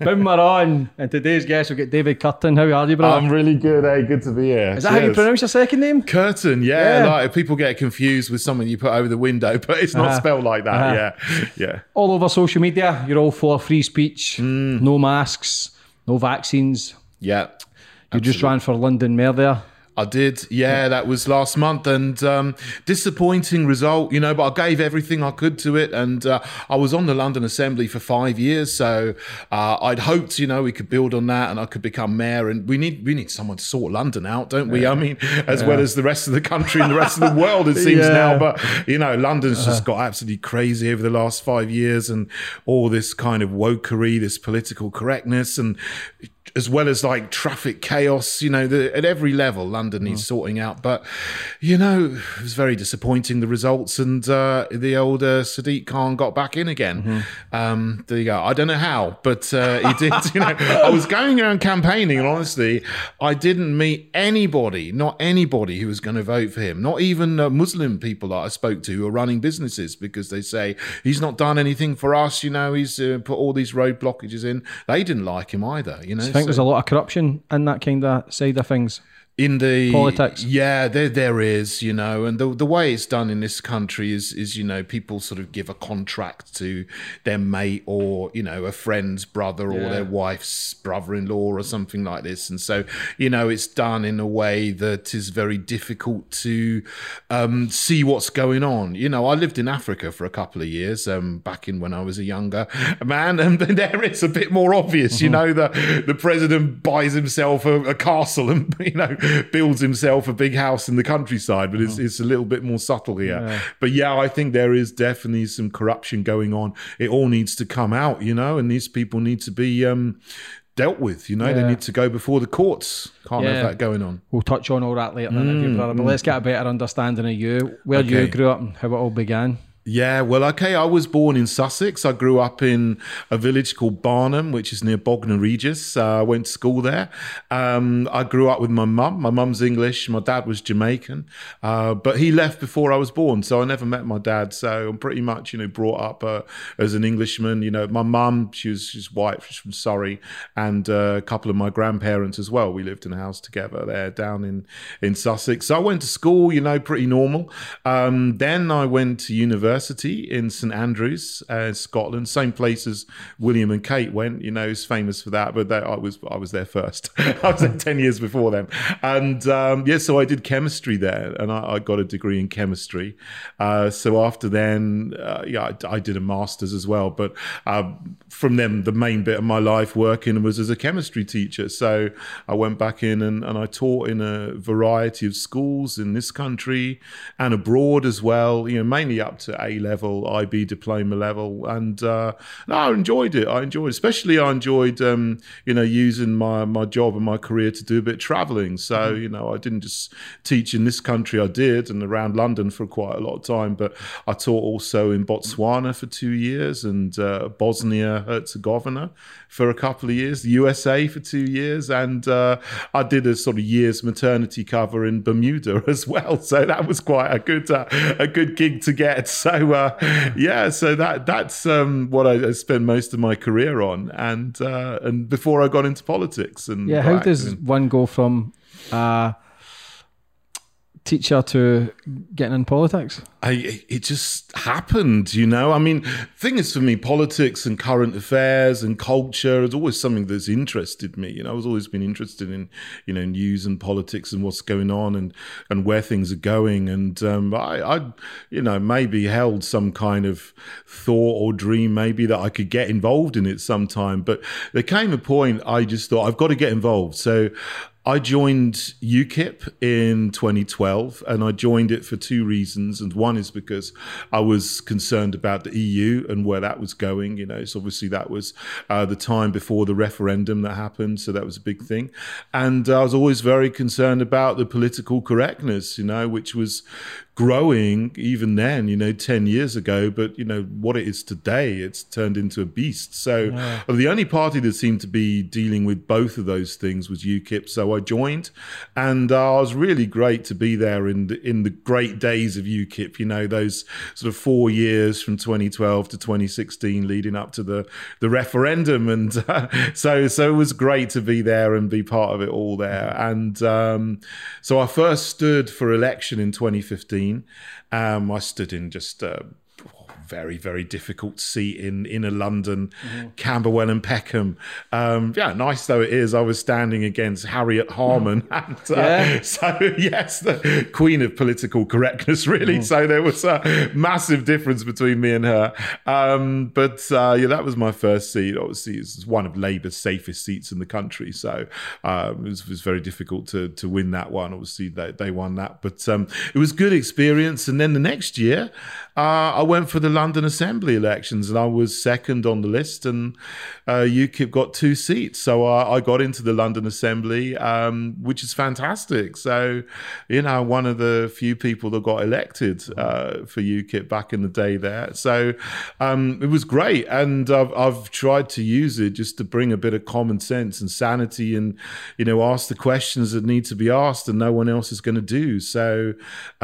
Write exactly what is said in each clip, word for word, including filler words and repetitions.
Boom, we're on. And today's guest, we've got David Curtin. How are you, brother? I'm really good, eh? Good to be here. Is that Cheers. How you pronounce your second name? Curtin, yeah. yeah. Like people get confused with something you put over the window, but it's not uh-huh. spelled like that. Uh-huh. Yeah, yeah. All over social media, you're all for free speech, mm. no masks, no vaccines. Yeah. You absolutely. just ran for London Mayor there. I did, yeah, that was last month, and um, disappointing result, you know, but I gave everything I could to it, and uh, I was on the London Assembly for five years, so uh, I'd hoped, you know, we could build on that and I could become mayor, and we need we need someone to sort London out, don't we? Yeah. I mean, as yeah. well as the rest of the country and the rest of the world, it seems yeah. now, but, you know, London's uh-huh. just got absolutely crazy over the last five years, and all this kind of wokery, this political correctness, and as well as like traffic chaos, you know, the, at every level, London needs mm. sorting out. But, you know, it was very disappointing, the results. And uh, the old uh, Sadiq Khan got back in again. Mm-hmm. Um, there you go. I don't know how, but uh, he did. You know, I was going around campaigning, and honestly, I didn't meet anybody, not anybody who was going to vote for him. Not even uh, Muslim people that I spoke to who are running businesses, because they say, he's not done anything for us. You know, he's uh, put all these road blockages in. They didn't like him either, you know. I think so, there's a lot of corruption in that kind of side of things. In the politics, yeah, there there is, you know, and the the way it's done in this country is is you know, people sort of give a contract to their mate or, you know, a friend's brother or yeah. their wife's brother-in-law or something like this, and so, you know, it's done in a way that is very difficult to um, see what's going on. You know, I lived in Africa for a couple of years um, back in when I was a younger man, and there it's a bit more obvious. Mm-hmm. You know, the the president buys himself a, a castle and, you know, builds himself a big house in the countryside, but it's, it's a little bit more subtle here. Yeah. But yeah, I think there is definitely some corruption going on. It all needs to come out, you know, and these people need to be um, dealt with, you know, yeah. they need to go before the courts. Can't yeah. have that going on. We'll touch on all that later in the interview, brother, but let's get a better understanding of you, where okay. you grew up and how it all began. Yeah, well, okay, I was born in Sussex. I grew up in a village called Barnham, which is near Bognor Regis. Uh, I went to school there. Um, I grew up with my mum. My mum's English. My dad was Jamaican. Uh, but he left before I was born, so I never met my dad. So I'm pretty much, you know, brought up uh, as an Englishman. You know, my mum, she was she's white, she's from Surrey, and uh, a couple of my grandparents as well. We lived in a house together there down in, in Sussex. So I went to school, you know, pretty normal. Um, then I went to university. University in St Andrews, uh, Scotland, same place as William and Kate went. You know, it's famous for that, but they, I was I was there first. I was there ten years before them, and um, yeah, so I did chemistry there, and I, I got a degree in chemistry. Uh, so after then, uh, yeah, I, I did a master's as well. But uh, from then, the main bit of my life working was as a chemistry teacher. So I went back in and, and I taught in a variety of schools in this country and abroad as well. You know, mainly up to A level, I B diploma level, and uh, no, I enjoyed it. I enjoyed, it. Especially I enjoyed, um, you know, using my my job and my career to do a bit of traveling. So mm-hmm. you know, I didn't just teach in this country. I did, and around London for quite a lot of time. But I taught also in Botswana for two years, and uh, Bosnia Herzegovina for a couple of years, the U S A for two years, and uh, I did a sort of year's maternity cover in Bermuda as well. So that was quite a good uh, a good gig to get. So uh, yeah, so that that's um, what I spent most of my career on, and uh, and before I got into politics. And yeah, how does and, one go from uh, teacher to getting in politics? I, it just happened, you know. I mean, the thing is, for me, politics and current affairs and culture is always something that's interested me. You know, I've always been interested in, you know, news and politics and what's going on and, and where things are going. And um, I, I, you know, maybe held some kind of thought or dream maybe that I could get involved in it sometime. But there came a point I just thought, I've got to get involved. So I joined U KIP in twenty twelve, and I joined it for two reasons. And one is because I was concerned about the E U and where that was going. You know, so obviously that was uh, the time before the referendum that happened, so that was a big thing. And I was always very concerned about the political correctness, you know, which was growing even then, you know, ten years ago, but you know what it is today, it's turned into a beast. So yeah. the only party that seemed to be dealing with both of those things was UKIP. So I joined, and uh, I was really great to be there in the, in the great days of UKIP, you know, those sort of four years from twenty twelve to twenty sixteen leading up to the, the referendum. And uh, so, so it was great to be there and be part of it all there. And um, so I first stood for election in twenty fifteen. Um, I stood in just a very, very difficult seat in inner London, mm-hmm. Camberwell and Peckham. Um, yeah, nice though it is, I was standing against Harriet Harman. And, uh, yeah. So, yes, the queen of political correctness, really. Mm. So there was a massive difference between me and her. Um, but uh, yeah, that was my first seat. Obviously, it's one of Labour's safest seats in the country. So um, it, was, it was very difficult to, to win that one. Obviously, they, they won that. But um, it was a good experience. And then the next year, uh, I went for the London Assembly elections, and I was second on the list, and uh, UKIP got two seats. So uh, I got into the London Assembly, um, which is fantastic. So, you know, one of the few people that got elected uh, for UKIP back in the day there. So um, it was great, and I've, I've tried to use it just to bring a bit of common sense and sanity, and, you know, ask the questions that need to be asked and no one else is going to do. So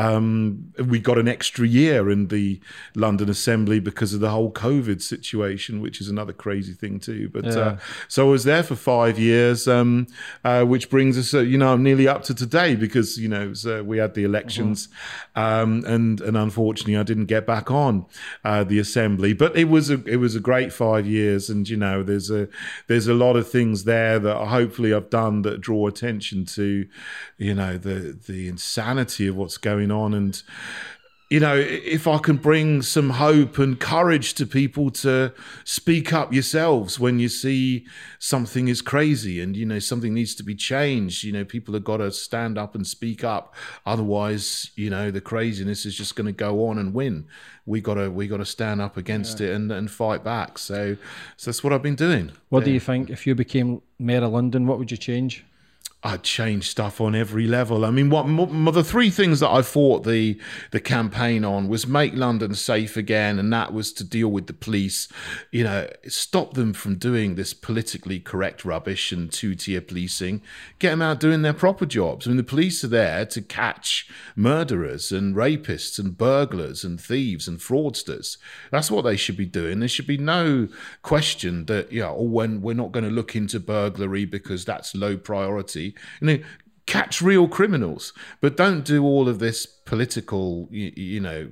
um, we got an extra year in the London Assembly because of the whole COVID situation, which is another crazy thing too. But yeah. uh, so I was there for five years, um, uh, which brings us, uh, you know, nearly up to today, because you know it was, uh, we had the elections, mm-hmm. um, and and unfortunately I didn't get back on uh, the Assembly. But it was a it was a great five years, and you know there's a there's a lot of things there that hopefully I've done that draw attention to, you know, the the insanity of what's going on. And you know, if I can bring some hope and courage to people to speak up yourselves when you see something is crazy and, you know, something needs to be changed, you know, people have got to stand up and speak up. Otherwise, you know, the craziness is just going to go on and win. We got to we got to stand up against yeah. it and, and fight back. So, so that's what I've been doing. What yeah. do you think, if you became Mayor of London, what would you change? I'd change stuff on every level. I mean, what the three things that I fought the the campaign on was make London safe again, and that was to deal with the police. You know, stop them from doing this politically correct rubbish and two-tier policing. Get them out doing their proper jobs. I mean, the police are there to catch murderers and rapists and burglars and thieves and fraudsters. That's what they should be doing. There should be no question that, you know, oh, when we're not going to look into burglary because that's low priority. You know, catch real criminals, but don't do all of this political, you, you know,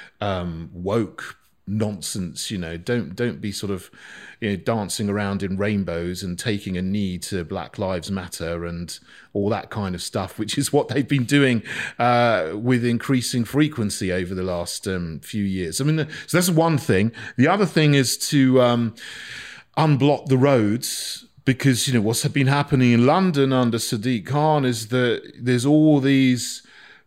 um, woke nonsense. You know, don't don't be sort of, you know, dancing around in rainbows and taking a knee to Black Lives Matter and all that kind of stuff, which is what they've been doing uh, with increasing frequency over the last um, few years. I mean, the, so that's one thing. The other thing is to um, unblock the roads. Because, you know, what's been happening in London under Sadiq Khan is that there's all these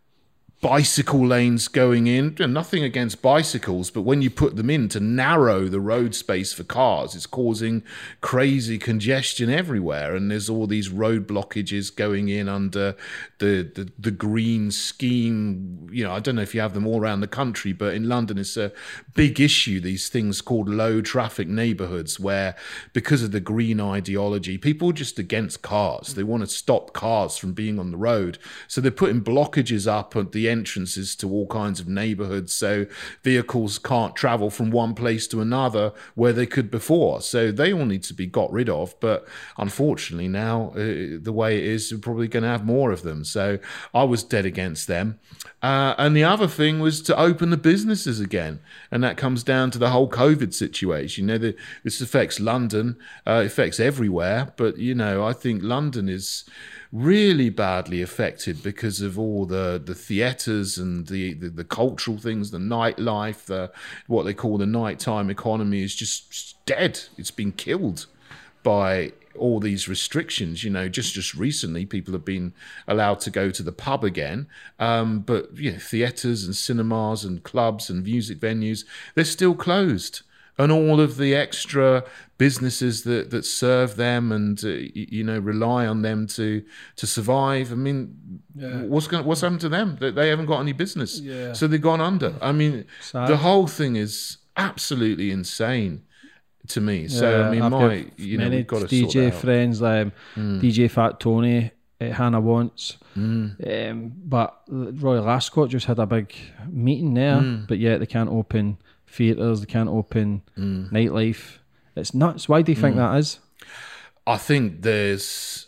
bicycle lanes going in, and nothing against bicycles, but when you put them in to narrow the road space for cars, it's causing crazy congestion everywhere. And there's all these road blockages going in under the, the, the green scheme. You know, I don't know if you have them all around the country, but in London it's a big issue, these things called low traffic neighborhoods, where because of the green ideology, people are just against cars. They want to stop cars from being on the road. So they're putting blockages up at the entrances to all kinds of neighborhoods, so vehicles can't travel from one place to another where they could before. So they all need to be got rid of. But unfortunately now, uh, the way it is, we're probably going to have more of them. So I was dead against them. Uh, and the other thing was to open the businesses again. And that comes down to the whole COVID situation. You know, the, this affects London, uh, affects everywhere. But, you know, I think London is really badly affected because of all the the theatres and the, the the cultural things, the nightlife, the what they call the nighttime economy is just dead. It's been killed by all these restrictions. You know, just just recently people have been allowed to go to the pub again, um, but you know, theatres and cinemas and clubs and music venues, they're still closed. and all of the extra businesses that, that serve them and uh, you know rely on them to to survive. I mean, yeah. what's going what's happened to them? They, they haven't got any business, yeah. so they've gone under. I mean, Sad. the whole thing is absolutely insane to me. So yeah, I mean, I've my you know we've got to D J sort out. friends, um, mm. D J Fat Tony at Hannah Wants, mm. um, but Royal Ascot just had a big meeting there, mm. but yet they can't open theatres, they can't open mm. nightlife. It's nuts. Why do you think mm. that is? I think there's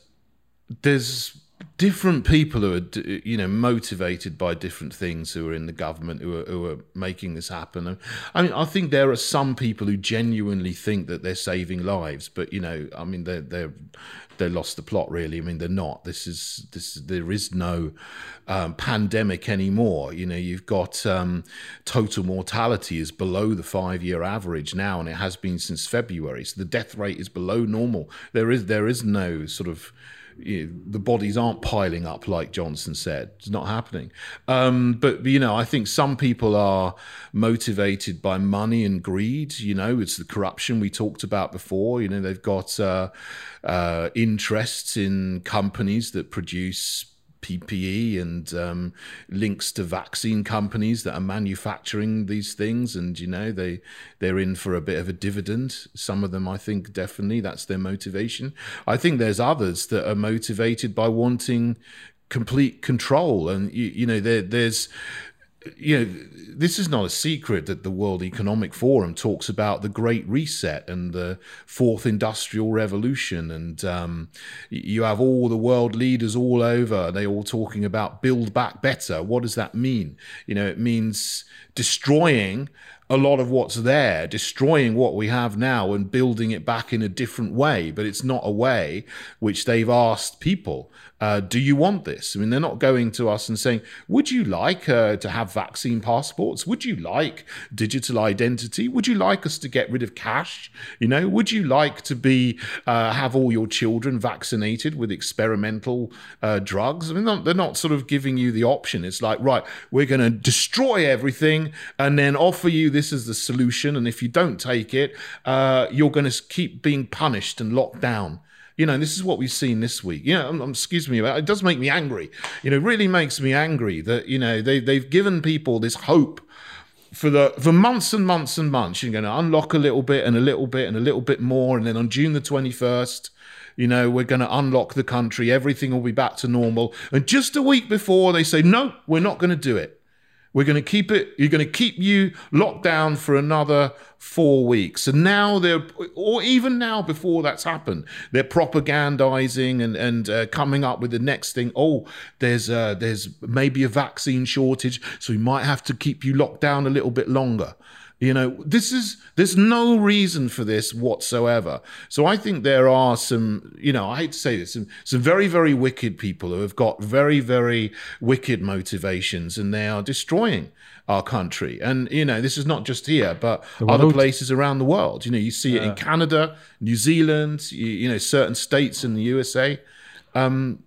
there's different people who are you know motivated by different things who are in the government who are, who are making this happen. I mean, I think there are some people who genuinely think that they're saving lives, but you know, I mean, they're they're they lost the plot really. I mean, they're not. This is this. There is no um, pandemic anymore. You know, you've got um, total mortality is below the five-year average now, and it has been since February. So the death rate is below normal. There is there is no sort of. You know, the bodies aren't piling up like Johnson said. It's not happening. Um, but, you know, I think some people are motivated by money and greed. You know, it's the corruption we talked about before. You know, they've got uh, uh, interests in companies that produce P P E and um, links to vaccine companies that are manufacturing these things, and you know they they're in for a bit of a dividend. Some of them, I think, definitely that's their motivation. I think there's others that are motivated by wanting complete control, and you, you know there there's. You know, this is not a secret that the World Economic Forum talks about the Great Reset and the Fourth Industrial Revolution, and um, you have all the world leaders all over. They all talking about build back better. What does that mean? You know, it means destroying a lot of what's there, destroying what we have now and building it back in a different way. But it's not a way which they've asked people. Uh, do you want this? I mean, they're not going to us and saying, would you like uh, to have vaccine passports? Would you like digital identity? Would you like us to get rid of cash? You know, would you like to be uh, have all your children vaccinated with experimental uh, drugs? I mean, not, they're not sort of giving you the option. It's like, right, we're going to destroy everything and then offer you this as the solution. And if you don't take it, uh, you're going to keep being punished and locked down. You know, this is what we've seen this week. You know, um, excuse me, it does make me angry. You know, it really makes me angry that, you know, they, they've given people this hope for the for months and months and months. You're going to unlock a little bit and a little bit and a little bit more. And then on June the twenty-first, you know, we're going to unlock the country. Everything will be back to normal. And just a week before, they say, no, we're not going to do it. We're going to keep it, you're going to keep you locked down for another four weeks. And now they're, or even now before that's happened, they're propagandizing and, and uh, coming up with the next thing. Oh, there's uh, there's maybe a vaccine shortage, so we might have to keep you locked down a little bit longer. You know, this is, there's no reason for this whatsoever. So I think there are some, you know, I hate to say this, some, some very, very wicked people who have got very, very wicked motivations, and they are destroying our country. And, you know, this is not just here, but other places around the world. You know, you see it yeah. in Canada, New Zealand, you, you know, certain states in the U S A. Um,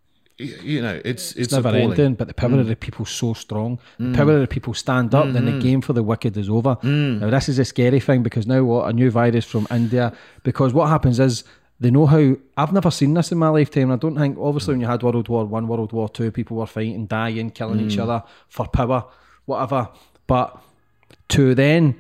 You know, it's it's, it's never appalling. ending, but the power mm. of the people is so strong. The mm. power of the people stand up, mm-hmm. then the game for the wicked is over. Mm. Now, this is a scary thing, because now what? A new virus from India. Because what happens is, they know how, I've never seen this in my lifetime. I don't think, obviously, mm. when you had World War One, World War Two, people were fighting, dying, killing mm. each other for power, whatever. But to then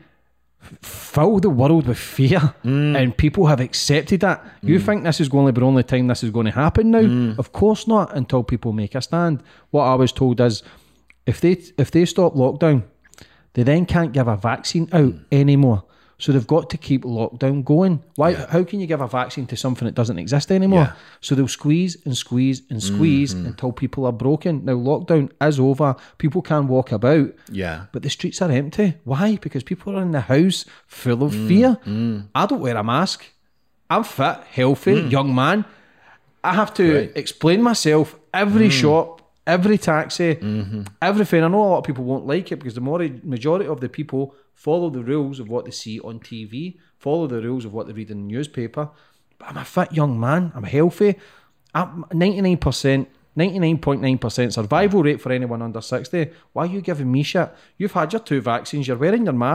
fill the world with fear, mm. and people have accepted that. Mm. You think this is going to be the only time this is going to happen now? Mm. Of course not, until people make a stand. What I was told is, if they if they stop lockdown, they then can't give a vaccine out mm. anymore. So they've got to keep lockdown going. Why? Yeah. How can you give a vaccine to something that doesn't exist anymore? Yeah. So they'll squeeze and squeeze and squeeze mm-hmm. until people are broken. Now, lockdown is over. People can walk about. Yeah. But the streets are empty. Why? Because people are in the house full of mm, fear. Mm. I don't wear a mask. I'm fit, healthy, mm. young man. I have to right. explain myself every mm. shop, every taxi, mm-hmm. everything. I know a lot of people won't like it, because the more majority of the people follow the rules of what they see on T V, follow the rules of what they read in the newspaper. But I'm a fit young man. I'm healthy. I'm ninety-nine percent, ninety-nine point nine percent survival rate for anyone under sixty. Why are you giving me shit? You've had your two vaccines. You're wearing your mask.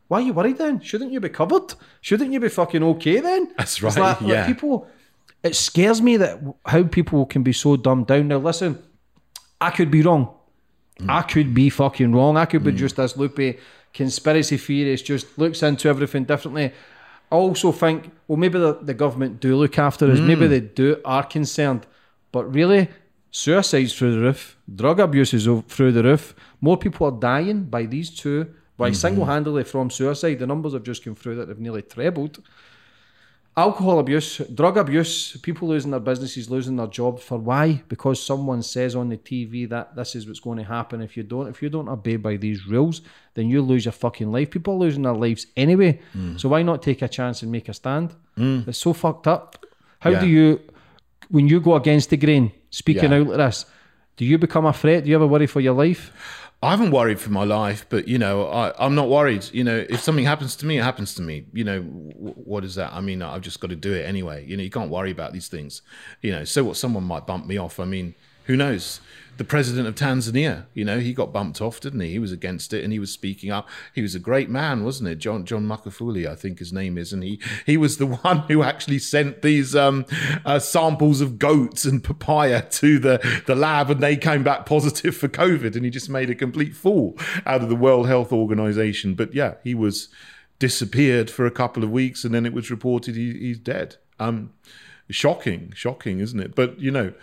Why are you worried then? Shouldn't you be covered? Shouldn't you be fucking okay then? That's right, It's like, yeah. like people, it scares me that how people can be so dumbed down. Now listen, I could be wrong. Mm. I could be fucking wrong. I could be mm. just this loopy conspiracy theorist, just looks into everything differently. I also think, well, maybe the, the government do look after us. Mm. Maybe they do are concerned. But really, suicide's through the roof. Drug abuse is through the roof. More people are dying by these two. By mm-hmm. single-handedly from suicide. The numbers have just come through that they've nearly trebled. Alcohol abuse, drug abuse, people losing their businesses, losing their job. For why? Because someone says on the T V that this is what's going to happen. If you don't, if you don't obey by these rules, then you lose your fucking life. People are losing their lives anyway. Mm. So why not take a chance and make a stand? Mm. It's so fucked up. How yeah. do you, when you go against the grain, speaking yeah. out like this, do you become a threat? Do you ever worry for your life? I haven't worried for my life, but, you know, I, I'm not worried. You know, if something happens to me, it happens to me. You know, w- what is that? I mean, I've just got to do it anyway. You know, you can't worry about these things. You know, so what, someone might bump me off. I mean, who knows? The president of Tanzania, you know, he got bumped off, didn't he? He was against it and he was speaking up. He was a great man, wasn't it? John John Magufuli, I think his name is. And he, he was the one who actually sent these um, uh, samples of goats and papaya to the, the lab, and they came back positive for COVID, and he just made a complete fool out of the World Health Organization. But yeah, he was disappeared for a couple of weeks, and then it was reported he, he's dead. Um, shocking, shocking, isn't it? But, you know,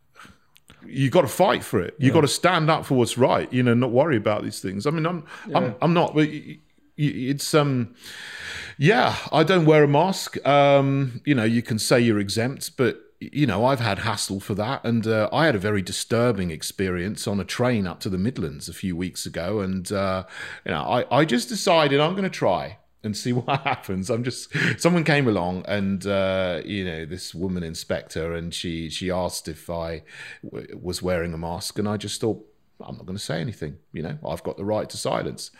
you got to fight for it. You yeah. got to stand up for what's right. You know, not worry about these things. I mean, I'm, yeah. I'm, I'm not. But it's um, yeah. I don't wear a mask. Um, you know, you can say you're exempt, but you know, I've had hassle for that, and uh, I had a very disturbing experience on a train up to the Midlands a few weeks ago, and uh, you know, I, I just decided I'm going to try and see what happens. I'm just, someone came along and, uh, you know, this woman inspector, and she, she asked if I w- was wearing a mask, and I just thought, I'm not going to say anything, you know, I've got the right to silence.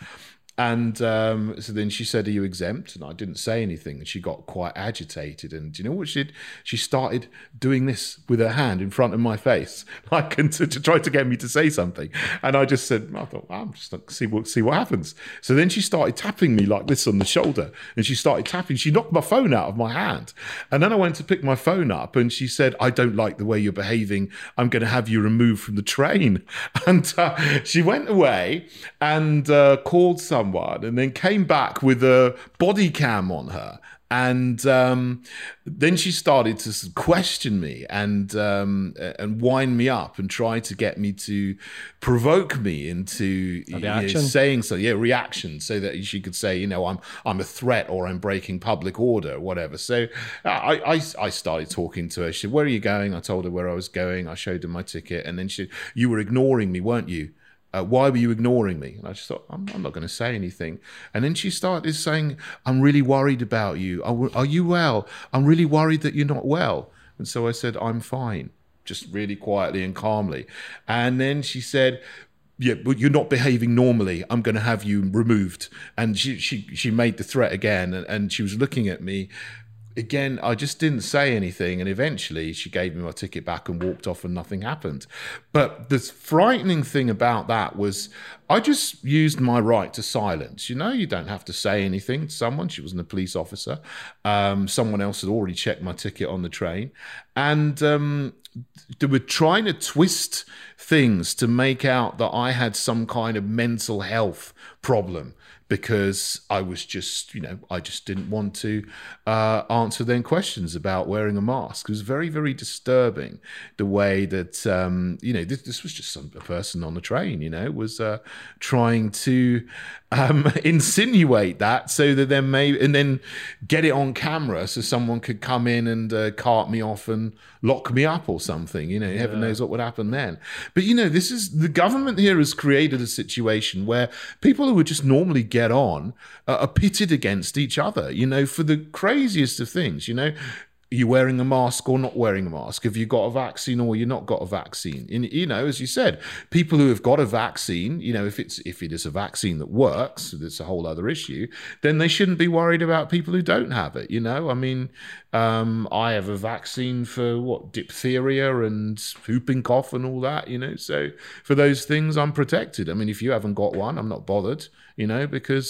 And um, so then she said, are you exempt? And I didn't say anything. And she got quite agitated. And do you know what she did? She started doing this with her hand in front of my face, like and to, to try to get me to say something. And I just said, I thought, well, I'm just going to see what, see what happens. So then she started tapping me like this on the shoulder. And she started tapping. She knocked my phone out of my hand. And then I went to pick my phone up, and she said, I don't like the way you're behaving. I'm going to have you removed from the train. And uh, she went away and uh, called someone. And then came back with a body cam on her, and um, then she started to question me and um, and wind me up and try to get me to provoke me into you know, saying so, yeah, reaction, so that she could say, you know, I'm I'm a threat, or I'm breaking public order, or whatever. So I, I I started talking to her. She said, where are you going? I told her where I was going. I showed her my ticket, and then she, you were ignoring me, weren't you? Uh, why were you ignoring me? And I just thought, I'm, I'm not going to say anything. And then she started saying, I'm really worried about you. Are, are you well? I'm really worried that you're not well. And so I said, I'm fine, just really quietly and calmly. And then she said, yeah, but you're not behaving normally. I'm going to have you removed. And she she she made the threat again, and, and she was looking at me. Again, I just didn't say anything, and eventually she gave me my ticket back and walked off, and nothing happened. But the frightening thing about that was I just used my right to silence. You know, you don't have to say anything to someone. She wasn't a police officer. Um, someone else had already checked my ticket on the train. And um, they were trying to twist things to make out that I had some kind of mental health problem, because I was just, you know, I just didn't want to uh, answer them questions about wearing a mask. It was very, very disturbing the way that, um, you know, this, this was just some a person on the train, you know, was uh, trying to um, insinuate that, so that then maybe, and then get it on camera so someone could come in and uh, cart me off and lock me up or something, you know, heaven yeah. knows what would happen then. But, you know, this is, the government here has created a situation where people who would just normally get get on uh, are pitted against each other, you know, for the craziest of things. You know, are you wearing a mask or not wearing a mask? Have you got a vaccine or you not got a vaccine? And, you know, as you said, people who have got a vaccine, you know, if it's if it is a vaccine that works, that's a whole other issue, then they shouldn't be worried about people who don't have it, you know? I mean, um, I have a vaccine for, what, diphtheria and whooping cough and all that, you know? So for those things, I'm protected. I mean, if you haven't got one, I'm not bothered, you know, because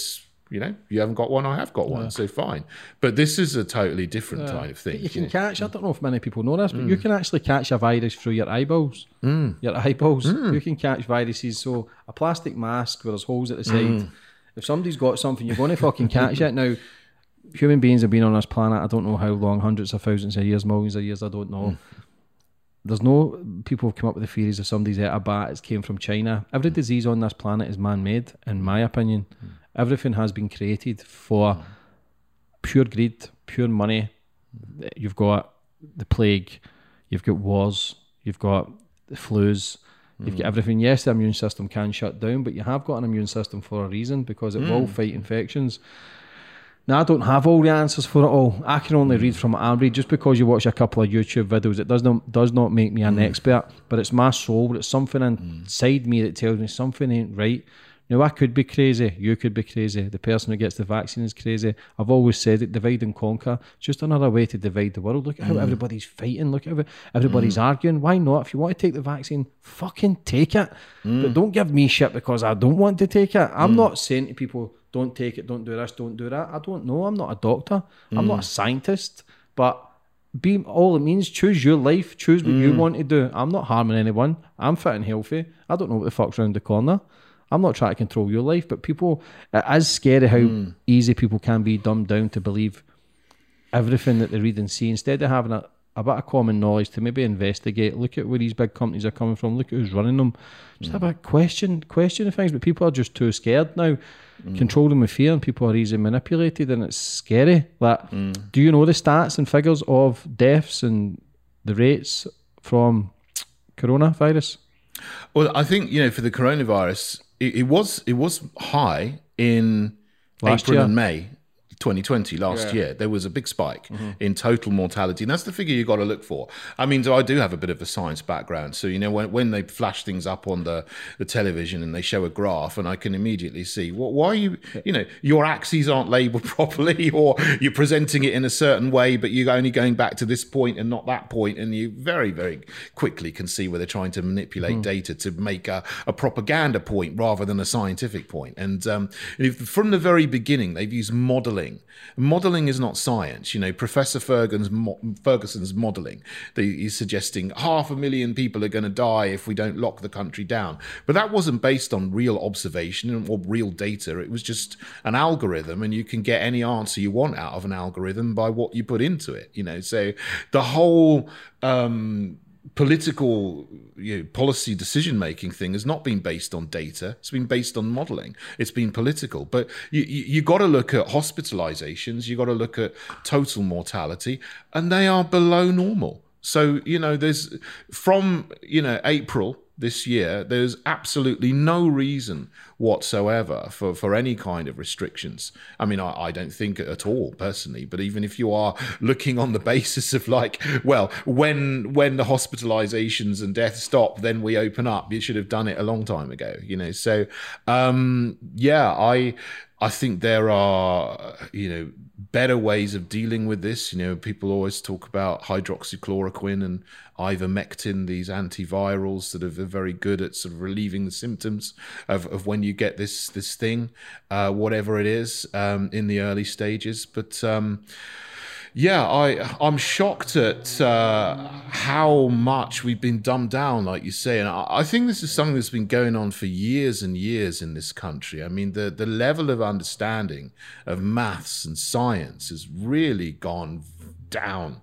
You know, you haven't got one, I have got one, yeah. so fine. But this is a totally different yeah. kind of thing. You can you know? catch, I don't know if many people know this, but mm. you can actually catch a virus through your eyeballs. Mm. Your eyeballs. Mm. You can catch viruses. So a plastic mask where there's holes at the side, mm. if somebody's got something, you're going to fucking catch it. Now, human beings have been on this planet, I don't know how long, hundreds of thousands of years, millions of years, I don't know. Mm. There's no, people have come up with the theories of somebody's ate a bat, it came from China. Every disease on this planet is man-made, in my opinion. Mm. Everything has been created for mm. pure greed, pure money. You've got the plague, you've got wars, you've got the flus, mm. you've got everything. Yes, the immune system can shut down, but you have got an immune system for a reason, because it mm. will fight infections. Now, I don't have all the answers for it all. I can only read from what I read. Just because you watch a couple of YouTube videos, it does not does not make me an mm. expert, but it's my soul. It's something inside mm. me that tells me something ain't right. Now, I could be crazy. You could be crazy. The person who gets the vaccine is crazy. I've always said it, divide and conquer. It's just another way to divide the world. Look at how mm. everybody's fighting. Look at how everybody's mm. arguing. Why not? If you want to take the vaccine, fucking take it. Mm. But don't give me shit because I don't want to take it. I'm mm. not saying to people, don't take it, don't do this, don't do that. I don't know. I'm not a doctor. Mm. I'm not a scientist. But be all it means, choose your life. Choose what mm. you want to do. I'm not harming anyone. I'm fit and healthy. I don't know what the fuck's around the corner. I'm not trying to control your life, but people, it is scary how mm. easy people can be dumbed down to believe everything that they read and see, instead of having a, a bit of common knowledge to maybe investigate, look at where these big companies are coming from, look at who's running them, just mm. have a question, question of things. But people are just too scared now, mm. controlled them with fear, and people are easily manipulated, and it's scary. Like, mm. do you know the stats and figures of deaths and the rates from coronavirus? Well, I think, you know, for the coronavirus, It, it was it was high in last April year. and May twenty twenty, last yeah. year. There was a big spike mm-hmm. in total mortality, and that's the figure you got to look for. I mean, so I do have a bit of a science background, so you know when when they flash things up on the, the television and they show a graph, and I can immediately see what well, why you you know your axes aren't labelled properly, or you're presenting it in a certain way, but you're only going back to this point and not that point, and you very very quickly can see where they're trying to manipulate mm. data to make a, a propaganda point rather than a scientific point. And um, if, from the very beginning, they've used modelling. Modelling is not science. You know, Professor Ferguson's, mo- Ferguson's modelling, he's suggesting half a million people are going to die if we don't lock the country down. But that wasn't based on real observation or real data. It was just an algorithm, and you can get any answer you want out of an algorithm by what you put into it. You know, so the whole um, political you know, policy decision-making thing has not been based on data. It's been based on modelling. It's been political. But you, you, you got to look at hospitalizations. You got to look at total mortality, and they are below normal. So, you know, there's from, you know, April this year, there's absolutely no reason whatsoever for, for any kind of restrictions. I mean, I, I don't think at all personally, but even if you are looking on the basis of like, well, when when the hospitalizations and deaths stop, then we open up. You should have done it a long time ago, you know. So, um, yeah, I I think there are, you know, better ways of dealing with this. You know, people always talk about hydroxychloroquine and ivermectin, these antivirals that are very good at sort of relieving the symptoms of, of when you get this this thing, uh, whatever it is, um, in the early stages. But um, yeah, I, I'm shocked at uh, how much we've been dumbed down, like you say. And I, I think this is something that's been going on for years and years in this country. I mean, the, the level of understanding of maths and science has really gone down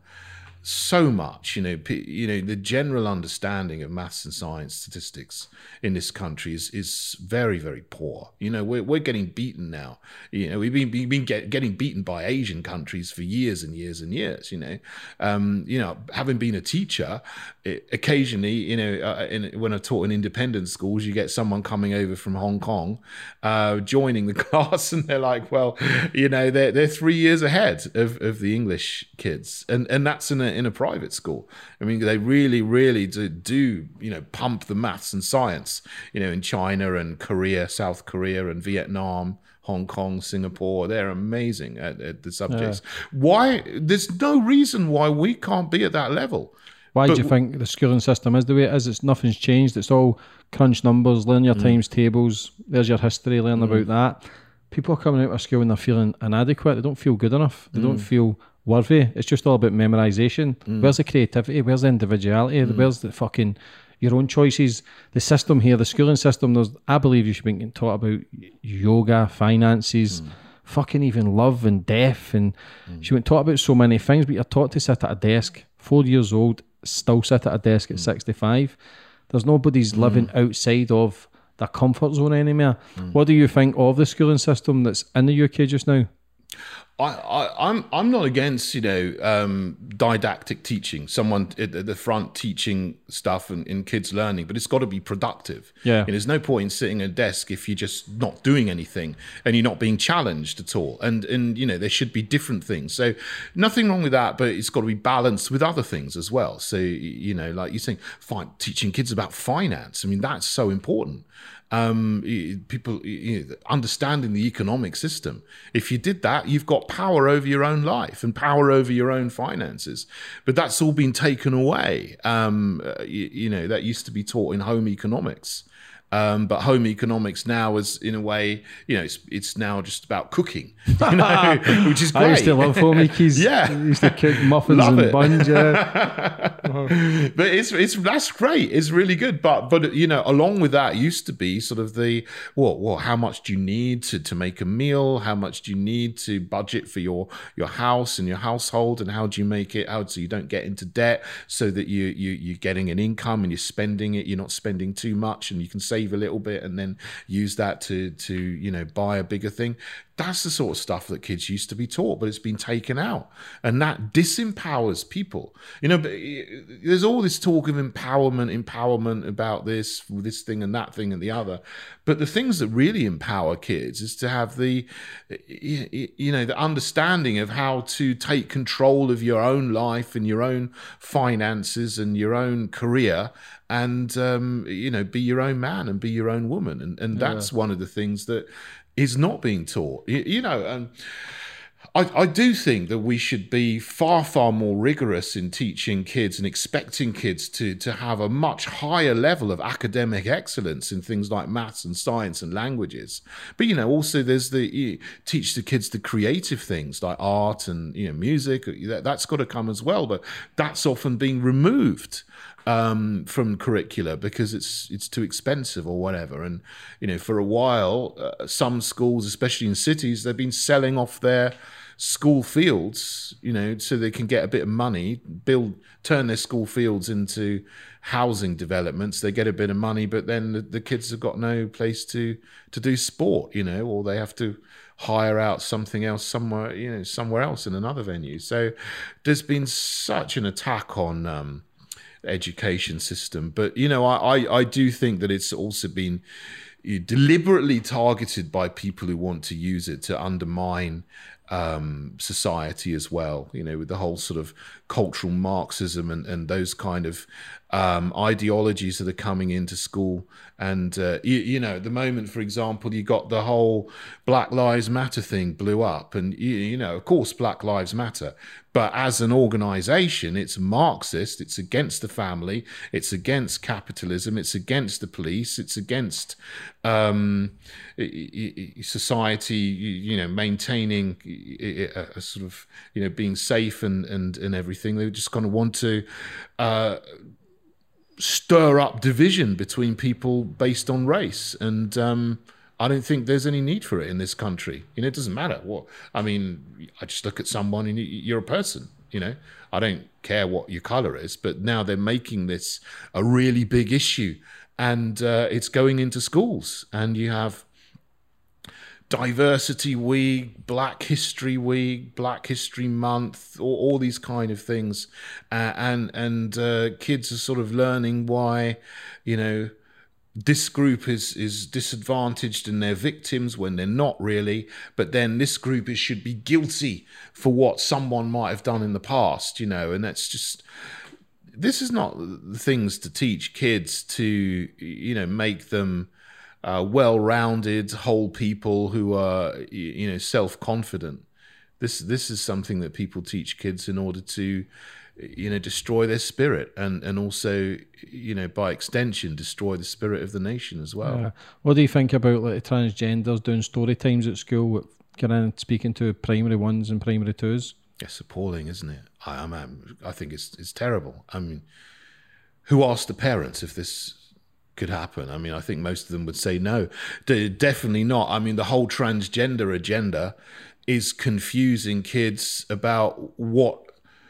so much. You know, p- you know, the general understanding of maths and science statistics in this country is is very, very poor. You know, we're we're getting beaten now. You know, we've been we've been get, getting beaten by Asian countries for years and years and years. You know, um, you know, having been a teacher, it, occasionally, you know, uh, in, when I taught in independent schools, you get someone coming over from Hong Kong, uh, joining the class, and they're like, well, you know, they're they're three years ahead of, of the English kids, and and that's in a in a private school. I mean, they really, really do, do, you know, pump the maths and science, you know, in China and Korea, South Korea and Vietnam, Hong Kong, Singapore. They're amazing at, at the subjects. Yeah. Why? There's no reason why we can't be at that level. Why but do you think the schooling system is the way it is? It's nothing's changed. It's all crunch numbers, learn your mm. times tables. There's your history, learn mm. about that. people are coming out of school and they're feeling inadequate. They don't feel good enough. They mm. don't feel worthy. It's just all about memorization. Mm. Where's the creativity? Where's the individuality? Mm. Where's the fucking your own choices? The system here, the schooling system, there's, I believe you should be getting taught about yoga, finances, mm. fucking even love and death. And mm. she went taught about so many things, but you're taught to sit at a desk, four years old, still sit at a desk at mm. sixty-five. There's nobody's mm. living outside of their comfort zone anymore. Mm. What do you think of the schooling system that's in the U K just now? I, I, I'm I'm not against, you know, um, didactic teaching, someone at the front teaching stuff and, and kids learning, but it's got to be productive. Yeah. And there's no point in sitting at a desk if you're just not doing anything and you're not being challenged at all. And, and you know, there should be different things. So nothing wrong with that, but it's got to be balanced with other things as well. So, you know, like you're saying, fine, teaching kids about finance. I mean, that's so important. Um, people you know, understanding the economic system. If you did that, you've got power over your own life and power over your own finances. But that's all been taken away. Um, you, you know, that used to be taught in home economics. Um, but home economics now is, in a way, you know, it's, it's now just about cooking, you know, which is great. I used to love home economics. Yeah, I used to cook muffins love and it. buns. Yeah, uh-huh. But it's it's that's great. It's really good. But but you know, along with that, used to be sort of the what well, how much do you need to, to make a meal? How much do you need to budget for your your house and your household? And how do you make it out so you don't get into debt, so that you you you're getting an income and you're spending it. You're not spending too much, and you can save a little bit and then use that to to you know buy a bigger thing. That's the sort of stuff that kids used to be taught, but it's been taken out, and that disempowers people. You know, but there's all this talk of empowerment, empowerment about this, this thing and that thing and the other. But the things that really empower kids is to have the, you know, the understanding of how to take control of your own life and your own finances and your own career, and um, you know, be your own man and be your own woman, and and that's yeah. one of the things that is not being taught. You, you know, um, I, I do think that we should be far, far more rigorous in teaching kids and expecting kids to, to have a much higher level of academic excellence in things like maths and science and languages. But, you know, also there's the, you teach the kids the creative things like art and, you know, music. That, that's got to come as well. But that's often being removed Um, from curricula because it's it's too expensive or whatever. And you know, for a while, uh, some schools, especially in cities, they've been selling off their school fields, you know, so they can get a bit of money, build, turn their school fields into housing developments. They get a bit of money, but then the, the kids have got no place to to do sport, you know, or they have to hire out something else somewhere, you know, somewhere else in another venue. So there's been such an attack on um, education system. But you know, I, I I do think that it's also been deliberately targeted by people who want to use it to undermine um society as well, you know, with the whole sort of cultural Marxism and, and those kind of um ideologies that are coming into school. And uh, you, you know, at the moment, for example, you got the whole Black Lives Matter thing blew up, and you, you know, of course Black Lives Matter, but as an organization, it's Marxist, it's against the family, it's against capitalism, it's against the police, it's against um society, you know, maintaining a, a sort of, you know, being safe and and and everything. They just kind of want to uh stir up division between people based on race, and um I don't think there's any need for it in this country. You know, it doesn't matter what, I mean, I just look at someone and you're a person, you know, I don't care what your color is, but now they're making this a really big issue, and uh, it's going into schools, and you have Diversity Week, Black History Week, Black History Month, all, all these kind of things, uh, and and uh, kids are sort of learning why, you know, this group is is disadvantaged and they're victims when they're not really, but then this group is should be guilty for what someone might have done in the past, you know, and that's just, this is not the things to teach kids to, you know, make them Uh, well-rounded, whole people who are, you know, self-confident. This this is something that people teach kids in order to, you know, destroy their spirit, and and also, you know, by extension, destroy the spirit of the nation as well. Yeah. What do you think about like the transgenders doing story times at school, getting in and speaking to primary ones and primary twos? It's appalling, isn't it? I am. I think it's it's terrible. I mean, who asked the parents if this could happen? I mean, I think most of them would say no. De- definitely not. I mean, the whole transgender agenda is confusing kids about what,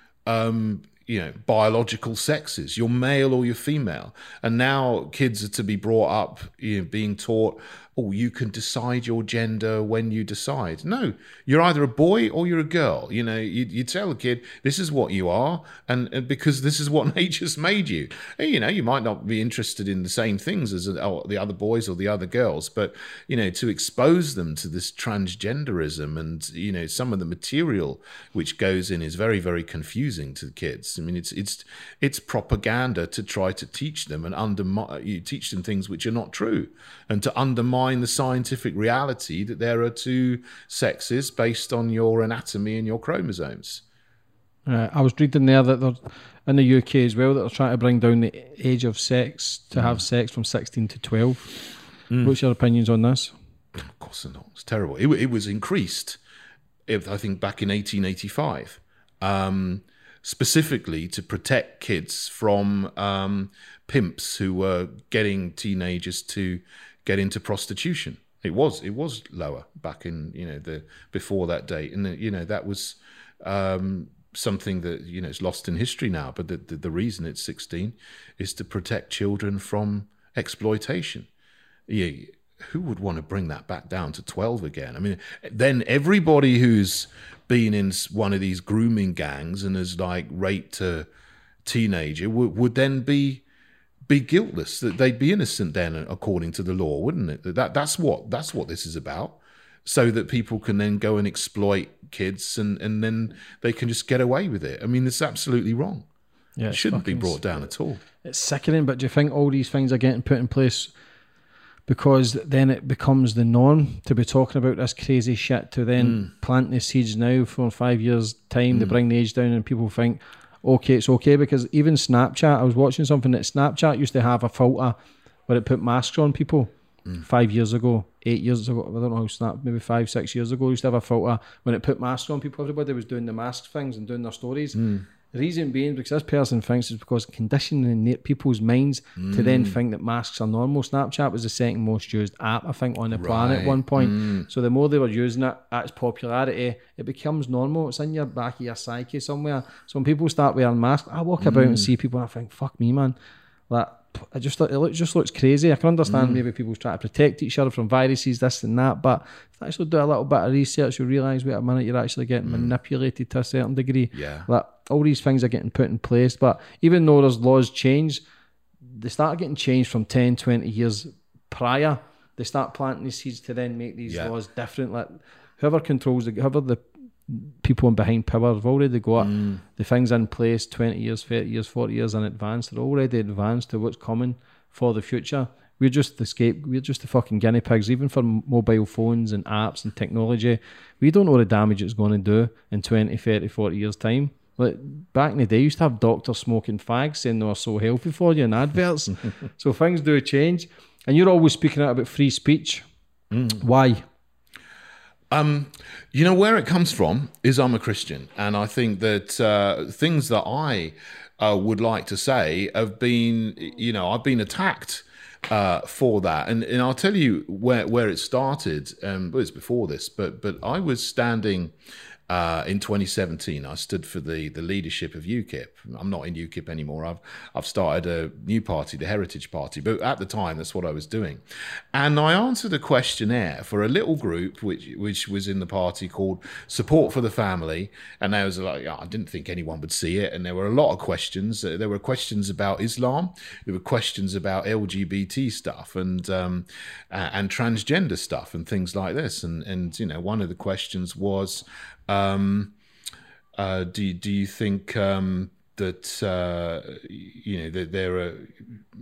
um, you know, biological sex is. You're male or you're female. And now kids are to be brought up, you know, being taught, oh, you can decide your gender when you decide. No, you're either a boy or you're a girl. You know, you, you tell a kid, this is what you are, and, and because this is what nature's made you. And, you know, you might not be interested in the same things as uh, the other boys or the other girls, but, you know, to expose them to this transgenderism and, you know, some of the material which goes in is very, very confusing to the kids. I mean, it's it's it's propaganda to try to teach them and undermine, you teach them things which are not true, and to undermine the scientific reality that there are two sexes based on your anatomy and your chromosomes. Uh, I was reading there that they're in the U K as well, that they're trying to bring down the age of sex to mm. have sex from sixteen to twelve. Mm. What's your opinions on this? Of course not. It's terrible. It, it was increased, I think, back in eighteen eighty-five, um, specifically to protect kids from um, pimps who were getting teenagers to get into prostitution. It was it was lower back in, you know, the before that date, and you know that was um, something that, you know, is lost in history now. But the, the the reason it's sixteen is to protect children from exploitation. Yeah, who would want to bring that back down to twelve again? I mean, then everybody who's been in one of these grooming gangs and has like raped a teenager would, would then be. be guiltless, that they'd be innocent then, according to the law, wouldn't it? That that's what that's what this is about, so that people can then go and exploit kids, and, and then they can just get away with it. I mean, it's absolutely wrong. Yeah, it shouldn't be brought down at all. It's sickening, but do you think all these things are getting put in place because then it becomes the norm to be talking about this crazy shit, to then mm. plant the seeds now for five years' time, mm. to bring the age down, and people think, okay, it's okay? Because even Snapchat, I was watching something that Snapchat used to have a filter where it put masks on people mm. five years ago, eight years ago, I don't know how Snap, maybe five, six years ago, used to have a filter when it put masks on people. Everybody was doing the mask things and doing their stories. Mm. The reason being, because this person thinks it's because conditioning people's minds mm. to then think that masks are normal. Snapchat was the second most used app, I think, on the right. planet at one point. Mm. So the more they were using it, at its popularity, it becomes normal. It's in your back of your psyche somewhere. So when people start wearing masks, I walk about mm. and see people and I think, fuck me, man. Like, I just it looks, just looks crazy. I can understand mm. maybe people trying to protect each other from viruses, this and that, but if you actually do a little bit of research, you realise, wait a minute, you're actually getting mm. manipulated to a certain degree. Yeah. Like, all these things are getting put in place, but even though there's laws change, they start getting changed from ten, twenty years prior. They start planting these seeds to then make these yeah. laws different. Like, whoever controls, the, whoever the people behind power have already got mm. the things in place twenty years, thirty years, forty years in advance. They're already advanced to what's coming for the future. We're just the scape, we're just the fucking guinea pigs, even for mobile phones and apps and technology. We don't know the damage it's going to do in twenty, thirty, forty years' time. Like, back in the day, you used to have doctors smoking fags saying they were so healthy for you in adverts. So things do change. And you're always speaking out about free speech. Mm. Why? Um, you know, where it comes from is I'm a Christian. And I think that uh, things that I uh, would like to say have been, you know, I've been attacked uh, for that. And, and I'll tell you where, where it started. Um, well, it's before this, but but I was standing... Uh, in twenty seventeen, I stood for the, the leadership of UKIP. I'm not in UKIP anymore. I've I've started a new party, the Heritage Party. But at the time, that's what I was doing. And I answered a questionnaire for a little group which which was in the party called Support for the Family. And there was like, I didn't think anyone would see it. And there were a lot of questions. There were questions about Islam. There were questions about L G B T stuff and um, and transgender stuff and things like this. And and you know, one of the questions was. Um, uh, do do you think um, that uh, you know that there are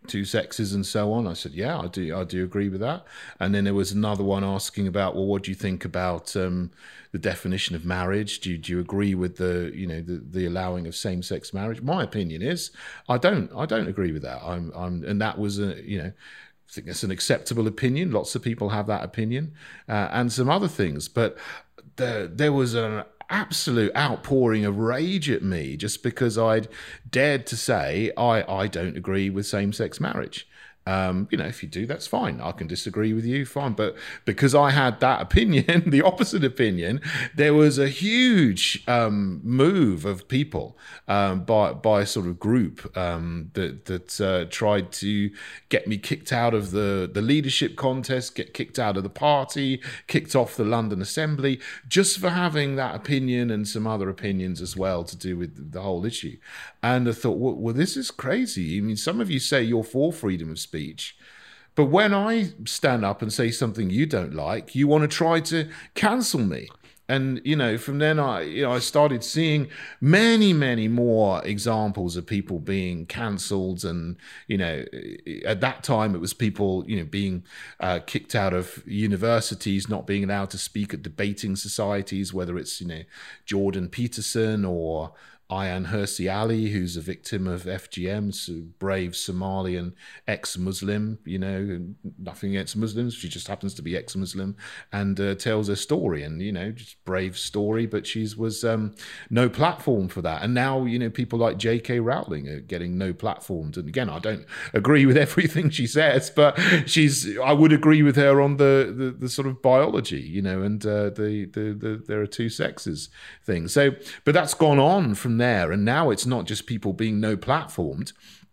two sexes and so on. I said, yeah, I do, I do agree with that. And then there was another one asking about, well, what do you think about um, the definition of marriage? Do you, do you agree with the, you know, the, the allowing of same-sex marriage? My opinion is, I don't, I don't agree with that. I'm, I'm, and that was a, you know, I think that's an acceptable opinion. Lots of people have that opinion, uh, and some other things. But the, there was an absolute outpouring of rage at me just because I'd dared to say I, I don't agree with same-sex marriage. Um, you know, if you do, that's fine. I can disagree with you, fine. But because I had that opinion, the opposite opinion, there was a huge um, move of people um, by by a sort of group um, that that uh, tried to get me kicked out of the the leadership contest, get kicked out of the party, kicked off the London Assembly, just for having that opinion and some other opinions as well to do with the whole issue. And I thought, well, well this is crazy. I mean, some of you say you're for freedom of speech. Speech. But when I stand up and say something you don't like, you want to try to cancel me. And, you know, from then I, you know, I started seeing many, many more examples of people being cancelled. And, you know, at that time it was people, you know, being uh, kicked out of universities, not being allowed to speak at debating societies, whether it's, you know, Jordan Peterson or Ayaan Hirsi Ali, who's a victim of F G M, so brave Somalian ex-Muslim, you know, nothing against Muslims. She just happens to be ex-Muslim and uh, tells her story, and, you know, just brave story, but she was um, no platform for that. And now, you know, people like J K Rowling are getting no platforms. And again, I don't agree with everything she says, but she's, I would agree with her on the, the, the sort of biology, you know, and uh, the, the, the, there are two sexes thing. So, but that's gone on from there, and now it's not just people being no platformed,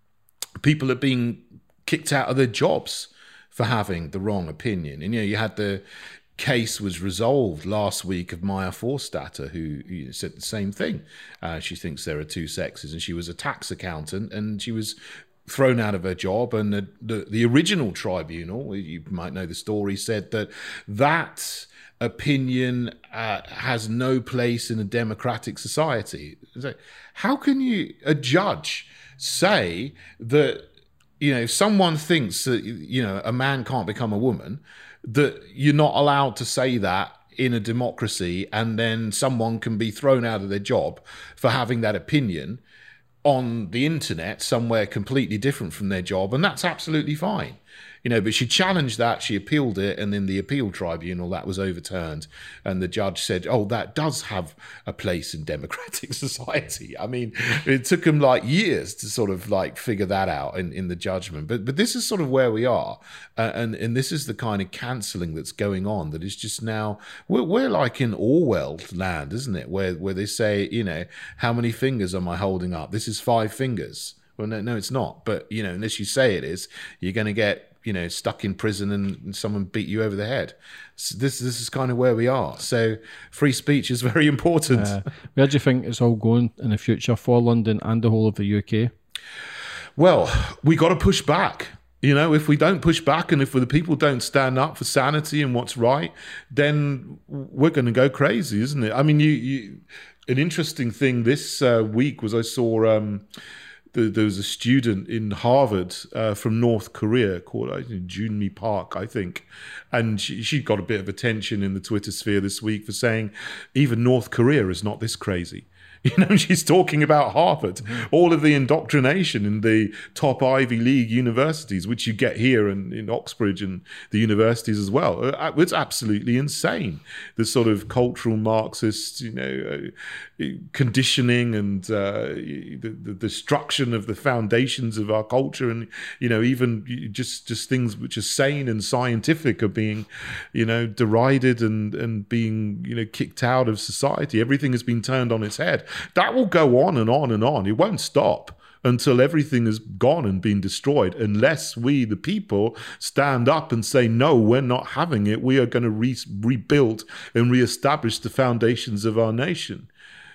people are being kicked out of their jobs for having the wrong opinion. And you know, you had the case was resolved last week of Maya Forstater, who, who said the same thing. Uh, she thinks there are two sexes, and she was a tax accountant, and she was thrown out of her job. And the, the, the original tribunal, you might know the story, said that that opinion uh, has no place in a democratic society. So how can you, a judge, say that, you know, if someone thinks that, you know, a man can't become a woman, that you're not allowed to say that in a democracy, and then someone can be thrown out of their job for having that opinion on the internet somewhere completely different from their job, and that's absolutely fine. You know, but she challenged that, she appealed it, and in the appeal tribunal that was overturned, and the judge said, oh, that does have a place in democratic society. I mean, it took them like years to sort of like figure that out in, in the judgment. But but this is sort of where we are, uh, and, and this is the kind of cancelling that's going on, that is just now, we're, we're like in Orwell land, isn't it? Where, where they say, you know, how many fingers am I holding up? This is five fingers. Well, no, no, it's not. But, you know, unless you say it is, you're going to get, you know, stuck in prison and, and someone beat you over the head. So this this is kind of where we are. So free speech is very important. Uh, where do you think it's all going in the future for London and the whole of the U K? Well, we got to push back. You know, if we don't push back, and if the people don't stand up for sanity and what's right, then we're going to go crazy, isn't it? I mean, you, you an interesting thing this uh, week was I saw... Um, there was a student in Harvard uh, from North Korea called uh, Junmi Park, I think. And she, she got a bit of attention in the Twitter sphere this week for saying even North Korea is not this crazy. You know, she's talking about Harvard, all of the indoctrination in the top Ivy League universities, which you get here in, in Oxbridge and the universities as well. It's absolutely insane. The sort of cultural Marxist, you know, uh, conditioning and uh, the, the destruction of the foundations of our culture, and, you know, even just just things which are sane and scientific are being, you know, derided and and being, you know, kicked out of society. Everything has been turned on its head. That will go on and on and on. It won't stop until everything is gone and been destroyed, unless we, the people, stand up and say, no, we're not having it. We are going to re- rebuild and reestablish the foundations of our nation.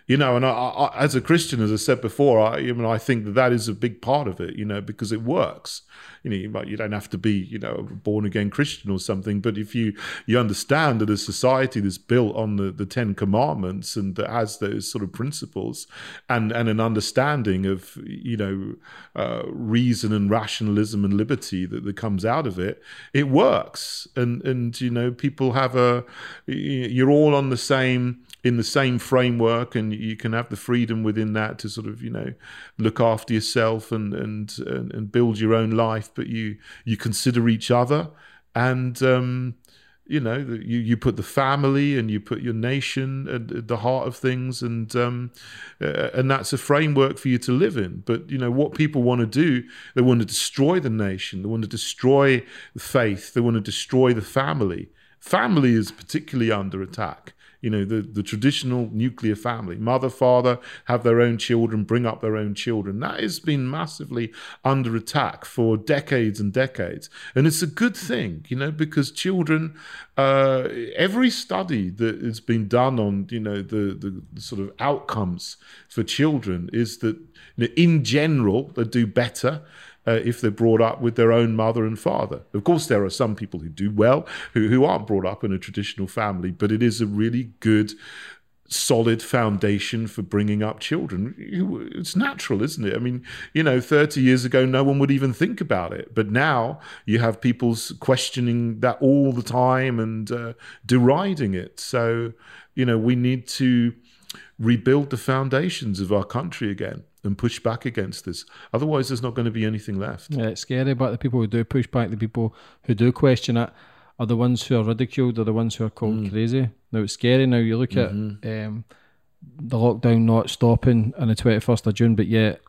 You know, and I, I, as a Christian, as I said before, I, I mean, I think that that is a big part of it, you know, because it works. You know, you, might, you don't have to be, you know, a born again Christian or something, but if you you understand that a society that's built on the, the Ten Commandments and that has those sort of principles and and an understanding of, you know, uh, reason and rationalism and liberty that, that comes out of it, it works. And and you know, people have a, you're all on the same. in the same framework, and you can have the freedom within that to sort of, you know, look after yourself and and and, and build your own life, but you you consider each other, and um, you know, you you put the family and you put your nation at the heart of things, and um, uh, and that's a framework for you to live in. But you know what people want to do, they want to destroy the nation, they want to destroy the faith, they want to destroy the family. Family is particularly under attack. You know, the, the traditional nuclear family, mother, father, have their own children, bring up their own children. That has been massively under attack for decades and decades. And it's a good thing, you know, because children, uh, every study that has been done on, you know, the, the, the sort of outcomes for children is that, you know, in general, they do better Uh, if they're brought up with their own mother and father. Of course, there are some people who do well, who, who aren't brought up in a traditional family, but it is a really good, solid foundation for bringing up children. It's natural, isn't it? I mean, you know, thirty years ago, no one would even think about it. But now you have people questioning that all the time and uh, deriding it. So, you know, we need to rebuild the foundations of our country again and push back against this. Otherwise, there's not going to be anything left. Yeah, it's scary, but the people who do push back, the people who do question it, are the ones who are ridiculed, are the ones who are called mm. crazy. Now, it's scary. Now, you look mm-hmm. at um, the lockdown not stopping on the twenty-first of June, but yet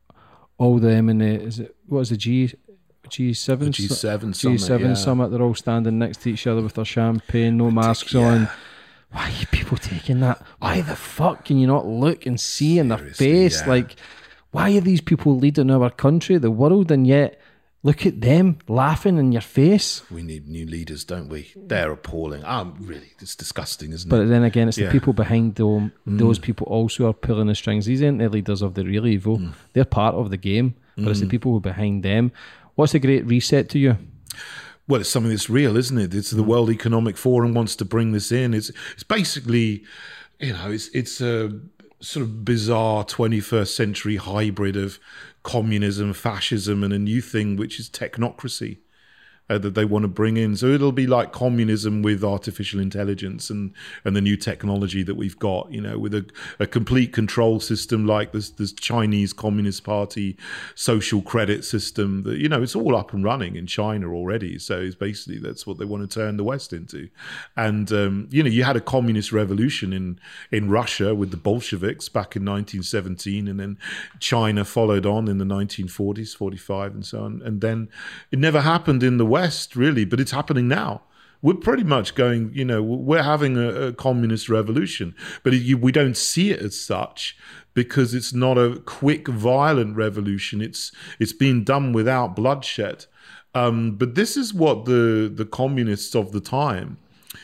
all the M and the, is it, what is the G, G7? The G seven summit, G seven yeah. summit, they're all standing next to each other with their champagne, no masks yeah. on. Why are you people taking that? Why the fuck can you not look and see in their face? Yeah. Like, why are these people leading our country, the world, and yet look at them laughing in your face? We need new leaders, don't we? They're appalling. Um, really, it's disgusting, isn't but it? But then again, it's yeah. the people behind them. Mm. Those people also are pulling the strings. These aren't the leaders of the real evil. Mm. They're part of the game, but mm. it's the people who are behind them. What's the Great Reset to you? Well, it's something that's real, isn't it? It's the World Economic Forum wants to bring this in. It's it's basically, you know, it's it's a sort of bizarre twenty-first century hybrid of communism, fascism, and a new thing, which is technocracy. Uh, that they want to bring in. So it'll be like communism with artificial intelligence and, and the new technology that we've got, you know, with a, a complete control system like this, this Chinese Communist Party social credit system that, you know, it's all up and running in China already. So it's basically that's what they want to turn the West into. And, um, you know, you had a communist revolution in, in Russia with the Bolsheviks back in nineteen seventeen, and then China followed on in the nineteen forties, forty-five and so on. And then it never happened in the West. West, really, but it's happening now. We're pretty much going, you know, we're having a, a communist revolution, but it, you, we don't see it as such because it's not a quick, violent revolution. It's it's being done without bloodshed. Um, but this is what the the communists of the time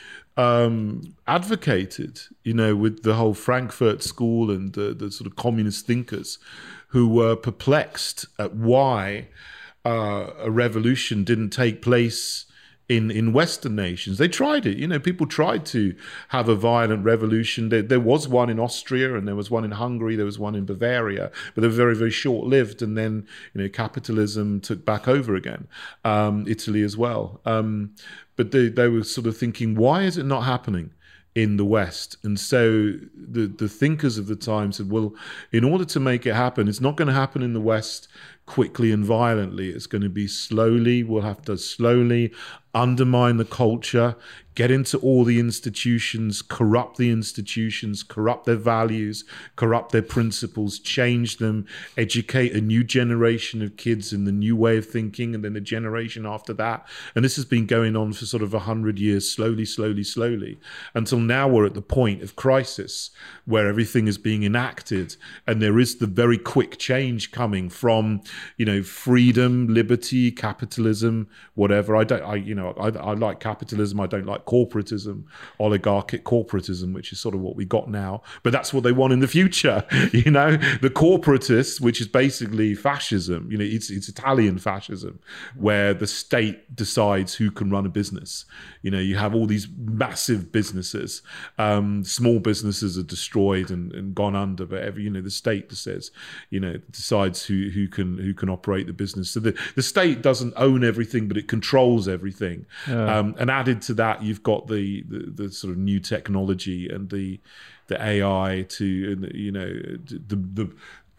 um, advocated, you know, with the whole Frankfurt School and the, the sort of communist thinkers who were perplexed at why Uh, a revolution didn't take place in, in Western nations. They tried it. You know, people tried to have a violent revolution. There, there was one in Austria and there was one in Hungary. There was one in Bavaria, but they were very, very short-lived. And then, you know, capitalism took back over again. Um, Italy as well. Um, but they, they were sort of thinking, why is it not happening in the West? And so the, the thinkers of the time said, well, in order to make it happen, it's not going to happen in the West quickly and violently. It's going to be slowly. We'll have to slowly undermine the culture, get into all the institutions, corrupt the institutions, corrupt their values, corrupt their principles, change them, educate a new generation of kids in the new way of thinking, and then the generation after that. And this has been going on for sort of a hundred years, slowly, slowly, slowly, until now we're at the point of crisis where everything is being enacted and there is the very quick change coming from you know, freedom, liberty, capitalism, whatever. I don't, I, you know, I, I like capitalism. I don't like corporatism, oligarchic corporatism, which is sort of what we got now. But that's what they want in the future. You know, the corporatists, which is basically fascism. You know, it's it's Italian fascism, where the state decides who can run a business. You know, you have all these massive businesses. Um, small businesses are destroyed and, and gone under, but every, you know, the state says, you know, decides who who can who can operate the business. So the, the state doesn't own everything, but it controls everything. Yeah. Um, and added to that, you've got the, the the sort of new technology and the the A I to, you know, the the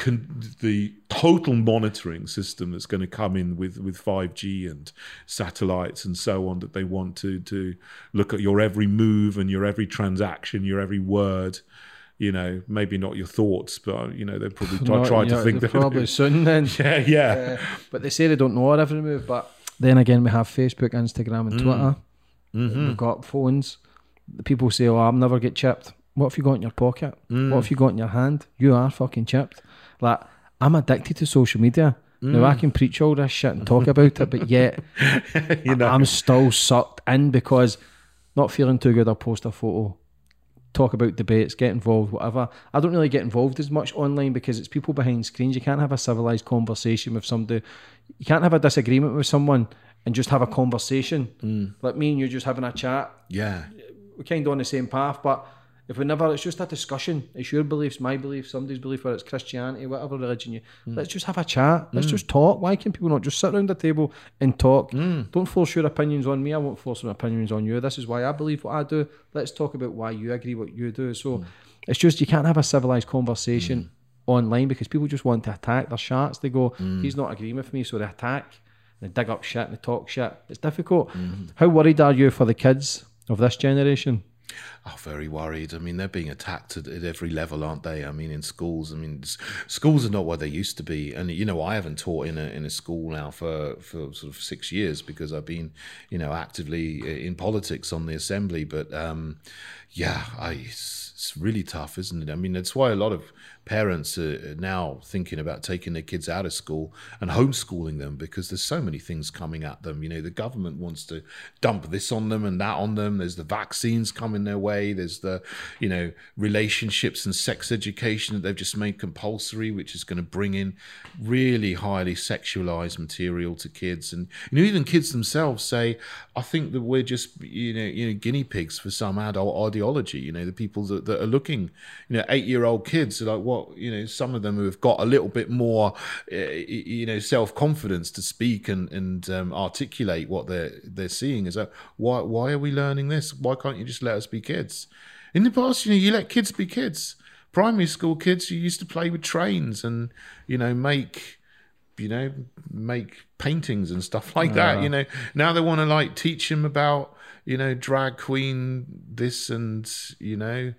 the total monitoring system that's going to come in with, with five G and satellites and so on, that they want to to look at your every move and your every transaction, your every word. You know, maybe not your thoughts, but, you know, they'll probably try, try to think that. Probably soon then. Yeah, yeah. Uh, but they say they don't know our every move. But then again, we have Facebook, Instagram, and mm. Twitter. Mm-hmm. We've got phones. The people say, "Oh, I'll never get chipped." What if you got in your pocket? Mm. What if you got in your hand? You are fucking chipped. Like, I'm addicted to social media. Mm. Now, I can preach all this shit and talk about it, but yet you know. I'm still sucked in because not feeling too good, I'll post a photo, talk about debates, get involved, whatever. I don't really get involved as much online because it's people behind screens. You can't have a civilised conversation with somebody. You can't have a disagreement with someone and just have a conversation. Mm. Like me and you just having a chat. Yeah. We're kind of on the same path, but if we never, it's just a discussion. It's your beliefs, my beliefs, somebody's belief, whether it's Christianity, whatever religion you. Mm. Let's just have a chat. Let's mm. just talk. Why can people not just sit around the table and talk? Mm. Don't force your opinions on me. I won't force my opinions on you. This is why I believe what I do. Let's talk about why you agree what you do. So mm. it's just, you can't have a civilised conversation mm. online because people just want to attack their shots. They go, mm. he's not agreeing with me, so they attack. They dig up shit and they talk shit. It's difficult. Mm. How worried are you for the kids of this generation? Oh, very worried. I mean, they're being attacked at, at every level, aren't they? I mean, in schools. I mean, schools are not what they used to be. And, you know, I haven't taught in a in a school now for, for sort of six years because I've been, you know, actively in politics on the assembly. But, um, yeah, I, it's, it's really tough, isn't it? I mean, that's why a lot of parents are now thinking about taking their kids out of school and homeschooling them because there's so many things coming at them. You know, the government wants to dump this on them and that on them. There's the vaccines coming their way. There's the, you know, relationships and sex education that they've just made compulsory, which is going to bring in really highly sexualized material to kids. And, you know, even kids themselves say, I think that we're just, you know, you know, guinea pigs for some adult ideology. You know, the people that, that are looking, you know, eight-year-old kids are like, what? You know, some of them who have got a little bit more, uh, you know, self-confidence to speak and and um, articulate what they're they're seeing. Is that why why are we learning this? Why can't you just let us be kids? In the past, you know, you let kids be kids. Primary school kids, you used to play with trains and, you know, make, you know, make paintings and stuff like that. Uh. You know, now they want to like teach them about, you know, drag queen this and, you know,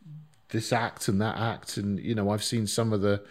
this act and that act. And, you know, I've seen some of the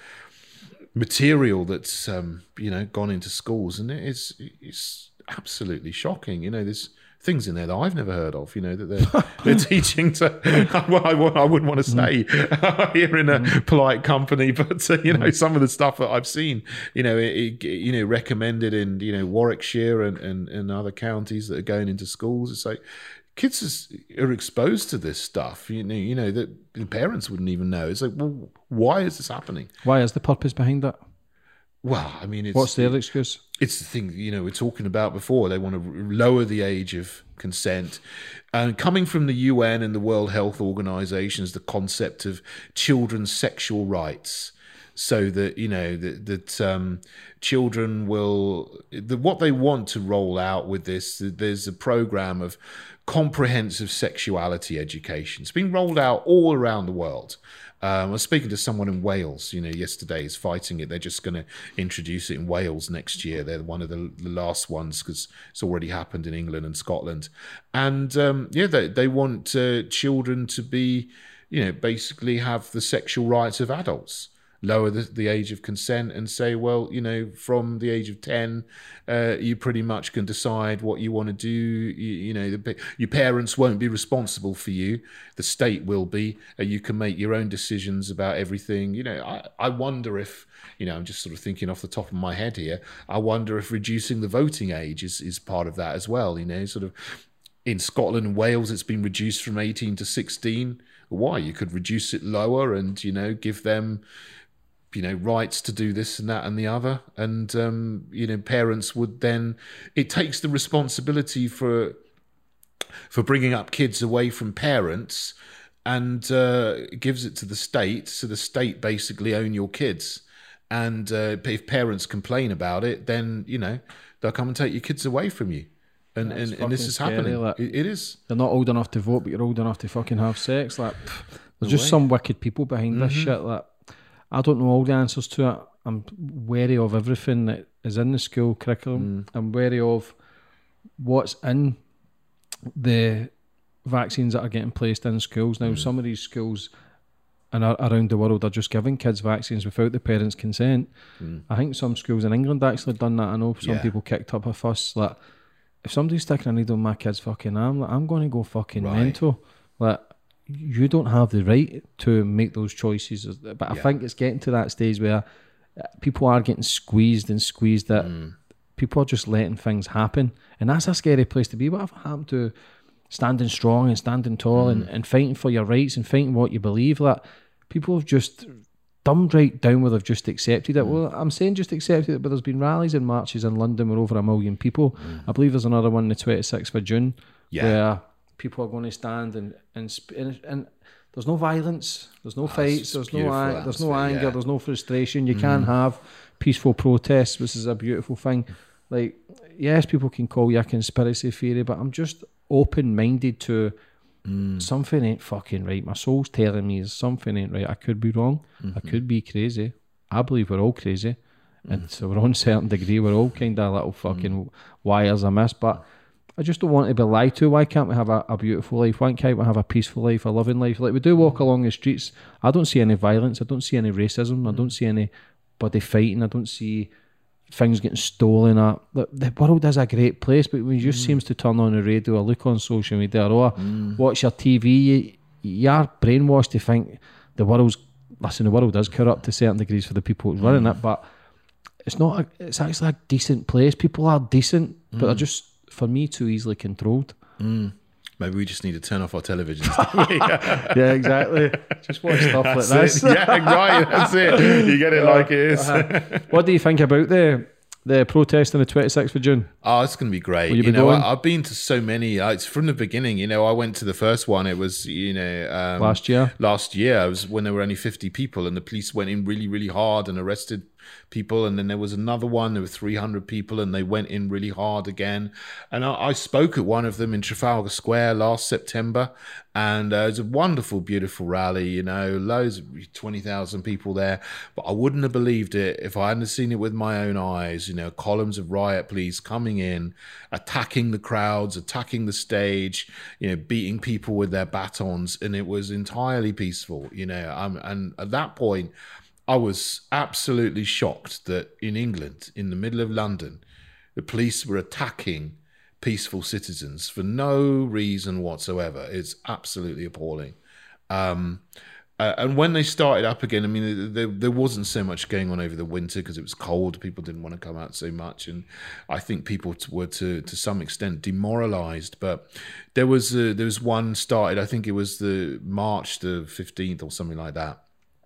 material that's, um, you know, gone into schools and it's, it's absolutely shocking. You know, there's things in there that I've never heard of, you know, that they're, they're teaching to, well, I, I wouldn't want to say mm. here in a mm. polite company, but, uh, you know, mm. some of the stuff that I've seen, you know, it, it, you know, recommended in, you know, Warwickshire and, and, and other counties that are going into schools. It's like, kids are exposed to this stuff, you know, you know, that the parents wouldn't even know. It's like, well, why is this happening? Why is the purpose behind that? Well, I mean, it's... What's their excuse? It's the thing, you know, we're talking about before. They want to lower the age of consent. And coming from the U N and the World Health Organizations, the concept of children's sexual rights, so that, you know, that, that um, children will... The, what they want to roll out with this, there's a program of comprehensive sexuality education. It's been rolled out all around the world. Um, I was speaking to someone in Wales, you know, yesterday, is fighting it. They're just going to introduce it in Wales next year. They're one of the, the last ones because it's already happened in England and Scotland. And um, yeah, they, they want uh, children to be, you know, basically have the sexual rights of adults. lower the, the age of consent and say, well, you know, from the age of ten, uh, you pretty much can decide what you want to do. You, you know, the, your parents won't be responsible for you. The state will be. Uh, you can make your own decisions about everything. You know, I, I wonder if, you know, I'm just sort of thinking off the top of my head here. I wonder if reducing the voting age is, is part of that as well. You know, sort of in Scotland and Wales, it's been reduced from eighteen to sixteen. Why? You could reduce it lower and, you know, give them, you know, rights to do this and that and the other. And, um, you know, parents would then, it takes the responsibility for, for bringing up kids away from parents and uh, gives it to the state. So the state basically own your kids. And uh, if parents complain about it, then, you know, they'll come and take your kids away from you. And, and, and this is scary, happening. Like, it, it is. They're not old enough to vote, but you're old enough to fucking have sex. Like, pff, there's just some wicked people behind mm-hmm. this shit. Like, I don't know all the answers to it. I'm wary of everything that is in the school curriculum. Mm. I'm wary of what's in the vaccines that are getting placed in schools. Now, mm. some of these schools and around the world are just giving kids vaccines without the parents' consent. Mm. I think some schools in England actually done that. I know some yeah. people kicked up a fuss. Like, if somebody's sticking a needle in my kid's fucking arm, like, I'm going to go fucking right. mental. Like, you don't have the right to make those choices. But I yeah. think it's getting to that stage where people are getting squeezed and squeezed that mm. people are just letting things happen. And that's a scary place to be. Whatever happened to standing strong and standing tall mm. and, and fighting for your rights and fighting what you believe? Like, people have just dumbed right down where they've just accepted it. Mm. Well, I'm saying just accepted it, but there's been rallies and marches in London where over a million people. Mm. I believe there's another one the twenty-sixth of June yeah. where people are going to stand and and, and, and there's no violence, there's no oh, fights, there's no ang- there's no anger, yeah. there's no frustration. You mm. can have peaceful protests, which is a beautiful thing. Like, yes, people can call you a conspiracy theory, but I'm just open-minded to mm. something ain't fucking right. My soul's telling me something ain't right. I could be wrong. Mm-hmm. I could be crazy. I believe we're all crazy. Mm. And to our own certain degree, we're all kind of little fucking mm. wires amiss. But I just don't want to be lied to. Why can't we have a, a beautiful life? Why can't we have a peaceful life, a loving life? Like, we do walk along the streets. I don't see any violence. I don't see any racism. Mm. I don't see anybody fighting. I don't see things getting stolen. At the world is a great place, but when it just mm. seems to turn on the radio or look on social media or mm. watch your T V, you, you're brainwashed to think the world's, listen, the world is corrupt to certain degrees for the people who's mm. running it, but it's not, a, it's actually a decent place. People are decent, mm. but they're just, for me, too easily controlled. Mm. Maybe we just need to turn off our televisions. Yeah, exactly. Just watch stuff that's like this. It. Yeah, right. That's it. You get it uh, like it is. Uh-huh. What do you think about the the protest on the twenty-sixth of June? Oh, it's going to be great. Will you, you be know, going? I, I've been to so many. Uh, it's from the beginning. You know, I went to the first one. It was, you know, um, last year. Last year, it was when there were only fifty people, and the police went in really, really hard and arrested people. And then there was another one. There were three hundred people, and they went in really hard again. And I, I spoke at one of them in Trafalgar Square last September, and uh, it was a wonderful, beautiful rally. You know, loads of twenty thousand people there. But I wouldn't have believed it if I hadn't seen it with my own eyes. You know, columns of riot police coming in, attacking the crowds, attacking the stage. You know, beating people with their batons, and it was entirely peaceful. You know, um, and at that point, I was absolutely shocked that in England, in the middle of London, the police were attacking peaceful citizens for no reason whatsoever. It's absolutely appalling. Um, uh, and when they started up again, I mean, there, there wasn't so much going on over the winter because it was cold. People didn't want to come out so much. And I think people were to, to some extent demoralized. But there was, a, there was one started, I think it was the March the fifteenth or something like that.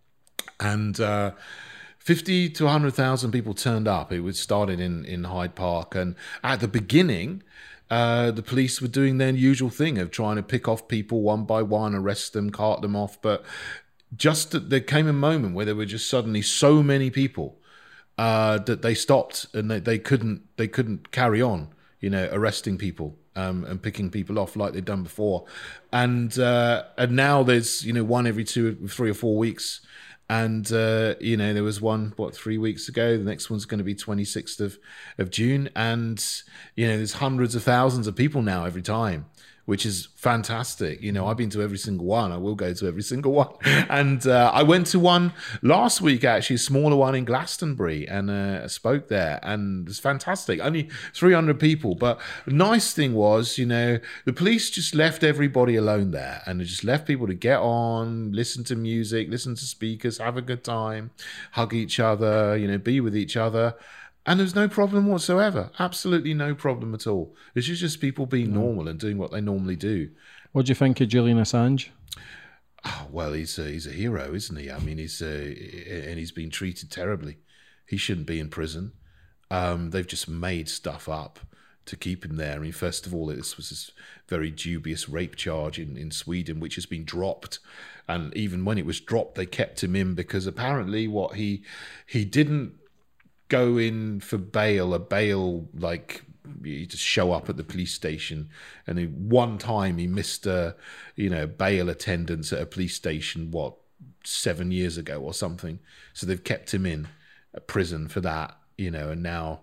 And uh, fifty to one hundred thousand people turned up. It was started in, in Hyde Park. And at the beginning, uh, the police were doing their usual thing of trying to pick off people one by one, arrest them, cart them off. But just that there came a moment where there were just suddenly so many people uh, that they stopped and they, they couldn't they couldn't carry on, you know, arresting people. Um, and picking people off like they'd done before. And uh, and now there's, you know, one every two, three or four weeks. And, uh, you know, there was one, what, three weeks ago. The next one's going to be twenty-sixth of, of June. And, you know, there's hundreds of thousands of people now every time which is fantastic. You know, I've been to every single one. I will go to every single one. And uh, I went to one last week, actually, a smaller one in Glastonbury, and uh, spoke there. And it's fantastic. Only three hundred people. But the nice thing was, you know, the police just left everybody alone there. And they just left people to get on, listen to music, listen to speakers, have a good time, hug each other, you know, be with each other. And there's no problem whatsoever. Absolutely no problem at all. It's just people being normal and doing what they normally do. What do you think of Julian Assange? Oh, well, he's a, he's a hero, isn't he? I mean, he's a, and he's been treated terribly. He shouldn't be in prison. Um, they've just made stuff up to keep him there. I mean, first of all, this was this very dubious rape charge in, in Sweden, which has been dropped. And even when it was dropped, they kept him in because apparently what he he didn't go in for bail, a bail like you just show up at the police station, and he, one time he missed a you know bail attendance at a police station what seven years ago or something. So they've kept him in a prison for that, you know, and now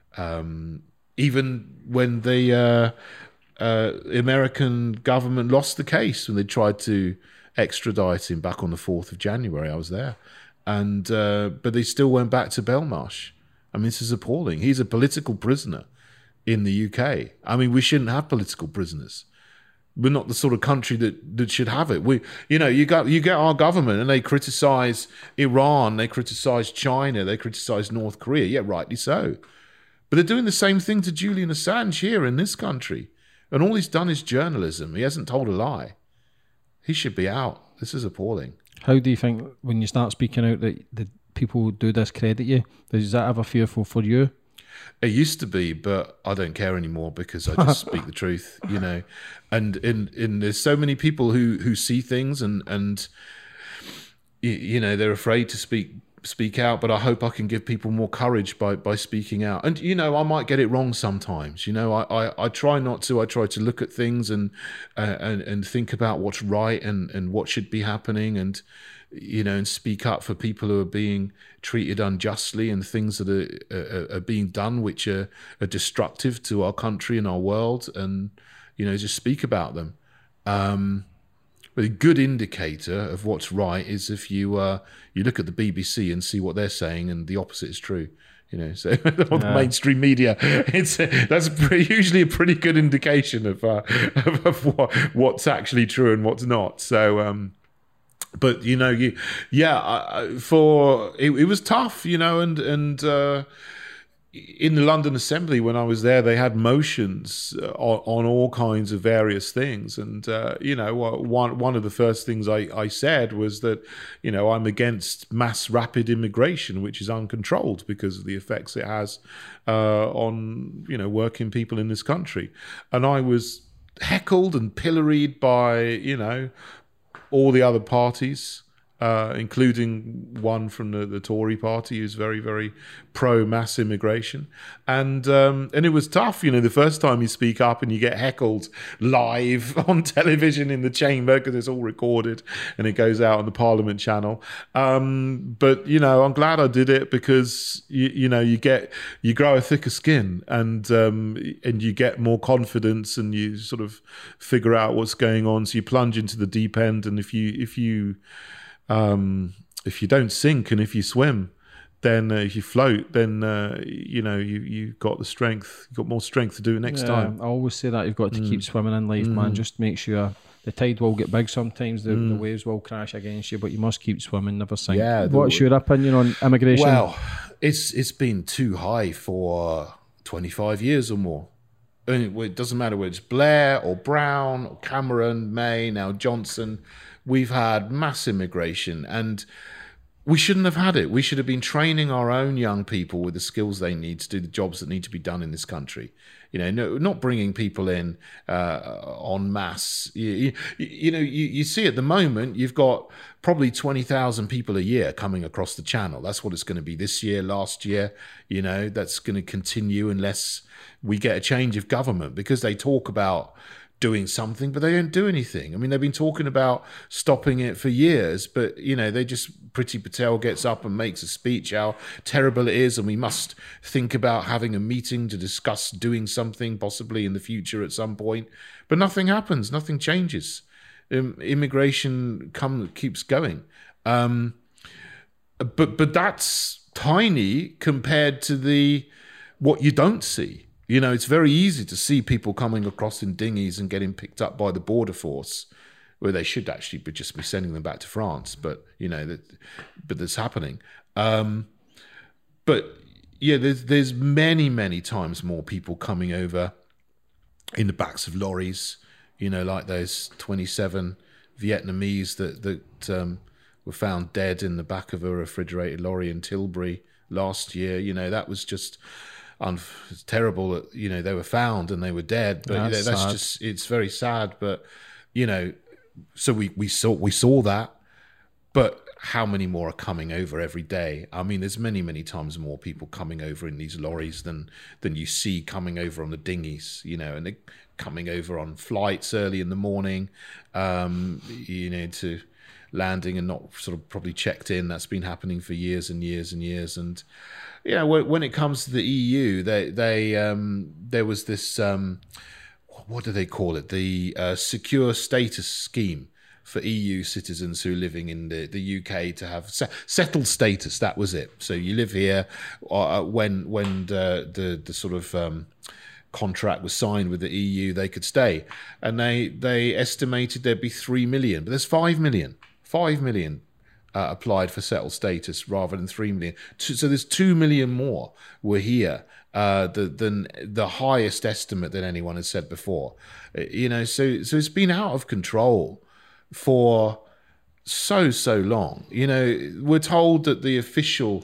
um, even when the uh, uh, American government lost the case when they tried to extradite him back on the fourth of January, I was there, and uh, but they still went back to Belmarsh. I mean, this is appalling. He's a political prisoner in the U K. I mean, we shouldn't have political prisoners. We're not the sort of country that, that should have it. We, you know, you got you get our government and they criticize Iran, they criticize China, they criticize North Korea. Yeah, rightly so. But they're doing the same thing to Julian Assange here in this country. And all he's done is journalism. He hasn't told a lie. He should be out. This is appalling. How do you think when you start speaking out that the people do discredit you? Is that ever fearful for you? It used to be, but I don't care anymore because I just speak the truth, you know. And in in there's so many people who who see things and and you know they're afraid to speak speak out. But I hope I can give people more courage by by speaking out. And you know, I might get it wrong sometimes. You know, I I, I try not to. I try to look at things and uh, and and think about what's right and and what should be happening and. You know, and speak up for people who are being treated unjustly and things that are, are, are being done which are, are destructive to our country and our world, and you know, just speak about them. Um, but a good indicator of what's right is if you uh, you look at the B B C and see what they're saying, and the opposite is true. You know, so on the mainstream media, it's that's pretty, usually a pretty good indication of uh, of, of what, what's actually true and what's not. So. Um, But you know, you, yeah, I, for it, it was tough, you know, and and uh, in the London Assembly when I was there, they had motions on, on all kinds of various things, and uh, you know, one one of the first things I, I said was that, you know, I'm against mass rapid immigration, which is uncontrolled because of the effects it has uh, on you know working people in this country, and I was heckled and pilloried by you know. all the other parties, uh, including one from the, the Tory party who's very, very pro-mass immigration. And um, and it was tough, you know, the first time you speak up and you get heckled live on television in the chamber because it's all recorded and it goes out on the Parliament channel. Um, but, you know, I'm glad I did it because, you, you know, you get, you grow a thicker skin and um, and you get more confidence and you sort of figure out what's going on. So you plunge into the deep end, and if you, if you, Um, if you don't sink and if you swim, then uh, if you float, then uh, you know you you got the strength, you got more strength to do it next yeah, time. I always say that you've got to mm. keep swimming in life, mm. man. Just make sure the tide will get big. Sometimes the, mm. the waves will crash against you, but you must keep swimming, never sink. Yeah. What's your opinion on immigration? Well, it's it's been too high for twenty-five years or more. I mean, it doesn't matter whether it's Blair or Brown or Cameron, May, now Johnson. We've had mass immigration and we shouldn't have had it. We should have been training our own young people with the skills they need to do the jobs that need to be done in this country. You know, no, not bringing people in uh, en masse. You, you, you know, you, you see at the moment, you've got probably twenty thousand people a year coming across the channel. That's what it's going to be this year, last year. You know, that's going to continue unless we get a change of government because they talk about doing something, but they don't do anything. I mean, they've been talking about stopping it for years, but, you know, they just, Priti Patel gets up and makes a speech how terrible it is, and we must think about having a meeting to discuss doing something possibly in the future at some point. But nothing happens, nothing changes. Um, immigration come, keeps going. Um, but but that's tiny compared to the what you don't see. You know, it's very easy to see people coming across in dinghies and getting picked up by the border force, where they should actually be just be sending them back to France. But, you know, that, but that's happening. Um, but, yeah, there's, there's many, many times more people coming over in the backs of lorries, you know, like those twenty-seven Vietnamese that, that um, were found dead in the back of a refrigerated lorry in Tilbury last year. You know, that was just... it's terrible that, you know, they were found and they were dead, but that's, you know, that's sad. just, it's very sad. But, you know, so we, we saw we saw that, but how many more are coming over every day? I mean, there's many, many times more people coming over in these lorries than than you see coming over on the dinghies, you know, and they're coming over on flights early in the morning, um, you know, to landing and not sort of probably checked in. That's been happening for years and years and years. And you know, when it comes to the E U, they they um, there was this um, what do they call it? The uh, secure status scheme for E U citizens who are living in the, the U K to have se- settled status. That was it. So you live here uh, when when the the, the sort of um, contract was signed with the E U, they could stay, and they they estimated there'd be three million, but there's five million, five million. Uh, applied for settled status rather than three million. So there's two million more were here uh, than the highest estimate that anyone has said before. You know, so so it's been out of control for so so long. You know, we're told that the official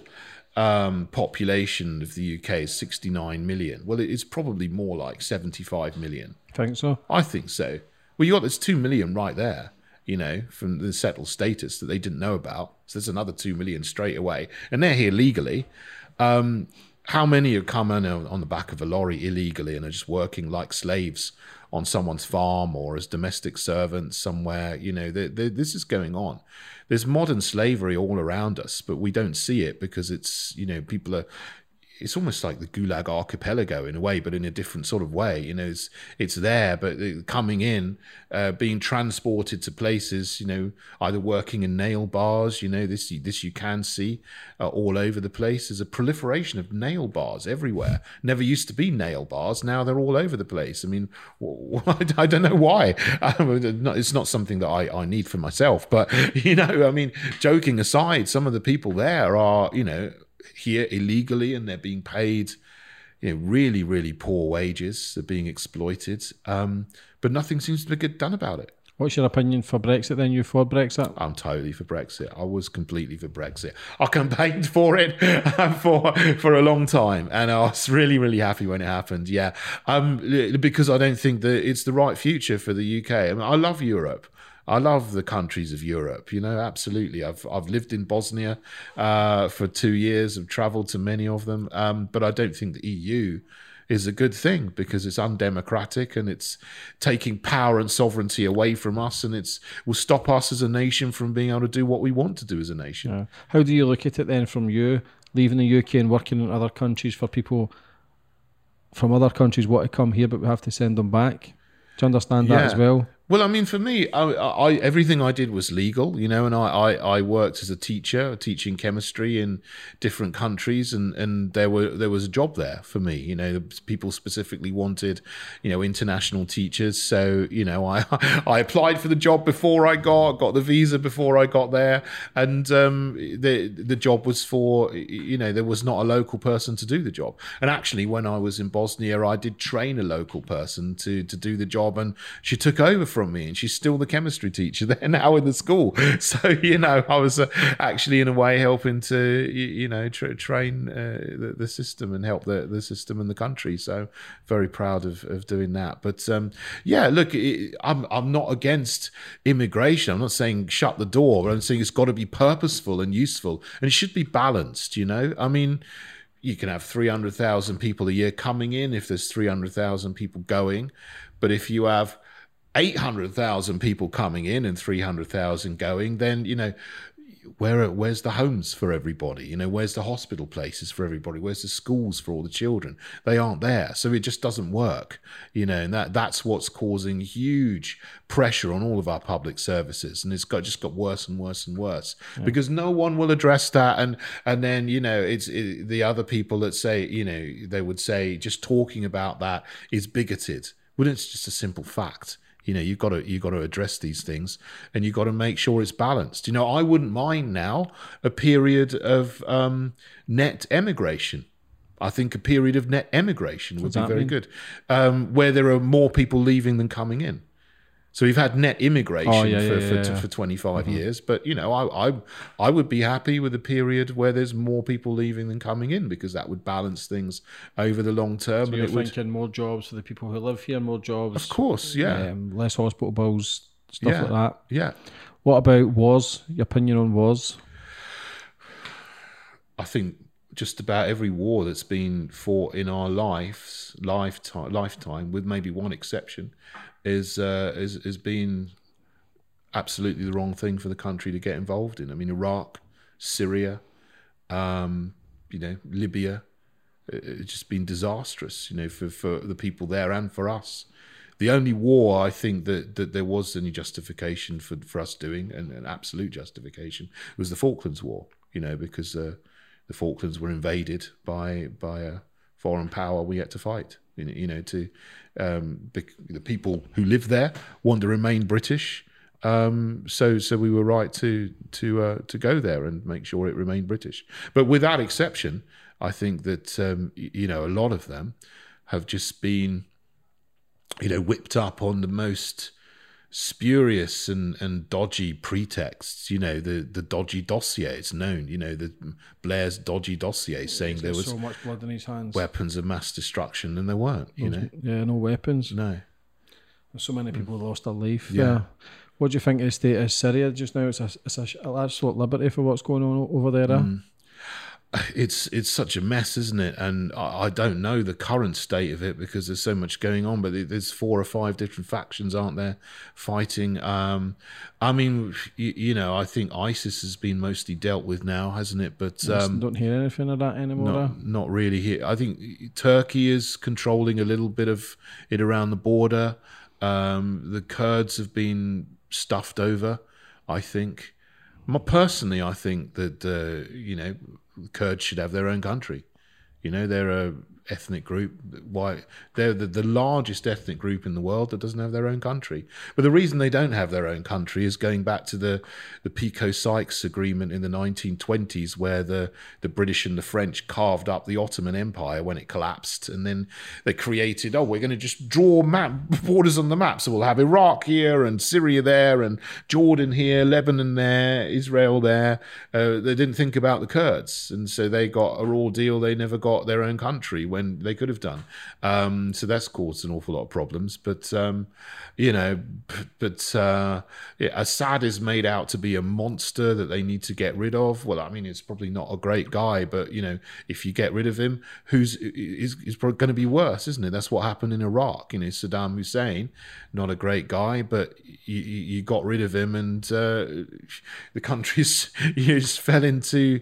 um, population of the U K is sixty-nine million. Well, it's probably more like seventy-five million. Think so? I think so. Well, you got there's two million right there, you know, from the settled status that they didn't know about. So there's another two million straight away. And they're here legally. Um, how many have come on, on the back of a lorry illegally and are just working like slaves on someone's farm or as domestic servants somewhere? You know, they're, they're, this is going on. There's modern slavery all around us, but we don't see it because it's, you know, people are... It's almost like the Gulag Archipelago in a way, but in a different sort of way. You know, it's, it's there, but coming in, uh, being transported to places, you know, either working in nail bars, you know, this this you can see uh, all over the place. There's a proliferation of nail bars everywhere. Never used to be nail bars. Now they're all over the place. I mean, I don't know why. It's not something that I, I need for myself, but, you know, I mean, joking aside, some of the people there are, you know, here illegally, and they're being paid, you know, really, really poor wages. They're being exploited, um, but nothing seems to get done about it. What's your opinion for Brexit then? You for Brexit? I'm totally for Brexit. I was completely for Brexit. I campaigned for it for for a long time, and I was really, really happy when it happened. Yeah, um, because I don't think that it's the right future for the U K. I mean, I love Europe. I love the countries of Europe, you know, absolutely. I've I've lived in Bosnia uh, for two years. I've travelled to many of them, um, but I don't think the E U is a good thing because it's undemocratic and it's taking power and sovereignty away from us, and it's will stop us as a nation from being able to do what we want to do as a nation. Yeah. How do you look at it then from you, leaving the U K and working in other countries for people from other countries want to come here but we have to send them back? Do you understand that Yeah. as well? Well, I mean, for me, I, I, everything I did was legal, you know, and I, I, I worked as a teacher, teaching chemistry in different countries, and, and there were there was a job there for me. You know, people specifically wanted, you know, international teachers. So, you know, I I applied for the job before I got got the visa before I got there, and um, the the job was for, you know, there was not a local person to do the job. And actually, when I was in Bosnia, I did train a local person to to do the job, and she took over from me, and she's still the chemistry teacher there now in the school. So, you know, I was uh, actually in a way helping to, you, you know, tra- train uh, the, the system and help the, the system and the country. So very proud of, of doing that. But um, yeah, look, it, I'm, I'm not against immigration. I'm not saying shut the door, but I'm saying it's got to be purposeful and useful, and it should be balanced, you know. I mean, you can have three hundred thousand people a year coming in if there's three hundred thousand people going. But if you have eight hundred thousand people coming in and three hundred thousand going, then, you know, where where's the homes for everybody? You know, where's the hospital places for everybody? Where's the schools for all the children? They aren't there. So it just doesn't work, you know, and that that's what's causing huge pressure on all of our public services. And it's got just got worse and worse and worse yeah. because no one will address that. And and then, you know, it's it, the other people that say, you know, they would say just talking about that is bigoted. Well, it's just a simple fact. You know, you've got to you've got to address these things, and you've got to make sure it's balanced. You know, I wouldn't mind now a period of um, net emigration. I think a period of net emigration would be very mean? good, um, where there are more people leaving than coming in. So we've had net immigration oh, yeah, for, yeah, for, yeah. for twenty-five mm-hmm. years, but you know, I, I I would be happy with a period where there's more people leaving than coming in, because that would balance things over the long term. So and you're it thinking would, more jobs for the people who live here, more jobs, of course, yeah, um, less hospital bills, stuff yeah, like that. Yeah. What about wars? Your opinion on wars? I think just about every war that's been fought in our lives, lifetime, lifetime, with maybe one exception, is uh, is has been absolutely the wrong thing for the country to get involved in. I mean, Iraq, Syria, um, you know, Libya, it's just been disastrous, you know, for, for the people there and for us. The only war I think that, that there was any justification for, for us doing, and an absolute justification, was the Falklands War, you know, because uh, the Falklands were invaded by by a foreign power we had to fight, you know, to um, the, the people who live there want to remain British. Um, so, so we were right to to uh, to go there and make sure it remained British. But with that exception, I think that um, you know, a lot of them have just been, you know, whipped up on the most spurious and, and dodgy pretexts. You know, the the dodgy dossier. It's known. You know, the Blair's dodgy dossier saying there was so much blood in his hands, weapons of mass destruction, and there weren't. You know, yeah, no weapons. No. So many people lost their life. Yeah. yeah. What do you think of the state of Syria just now? It's a, it's a, a absolute liberty for what's going on over there. Mm. It's it's such a mess, isn't it? And I, I don't know the current state of it because there's so much going on. But there's four or five different factions, aren't there, fighting? Um, I mean, you, you know, I think ISIS has been mostly dealt with now, hasn't it? But um, don't hear anything of that anymore. Not, not really here. I think Turkey is controlling a little bit of it around the border. Um, the Kurds have been stuffed over, I think. Personally, I think that, uh, you know, Kurds should have their own country. You know, they're a ethnic group. Why they're the, the largest ethnic group in the world that doesn't have their own country. But the reason they don't have their own country is going back to the the Picot-Sykes agreement in the nineteen twenties, where the the British and the French carved up the Ottoman Empire when it collapsed, and then they created, oh, we're going to just draw map borders on the map, so we'll have Iraq here and Syria there and Jordan here, Lebanon there, Israel there. Uh, they didn't think about the Kurds, and so they got a raw deal. They never got their own country when they could have done. Um, so that's caused an awful lot of problems. But, um, you know, but uh, yeah, Assad is made out to be a monster that they need to get rid of. Well, I mean, it's probably not a great guy, but, you know, if you get rid of him, who's is, is probably going to be worse, isn't it? That's what happened in Iraq. You know, Saddam Hussein, not a great guy, but you, you got rid of him and uh, the country's you just fell into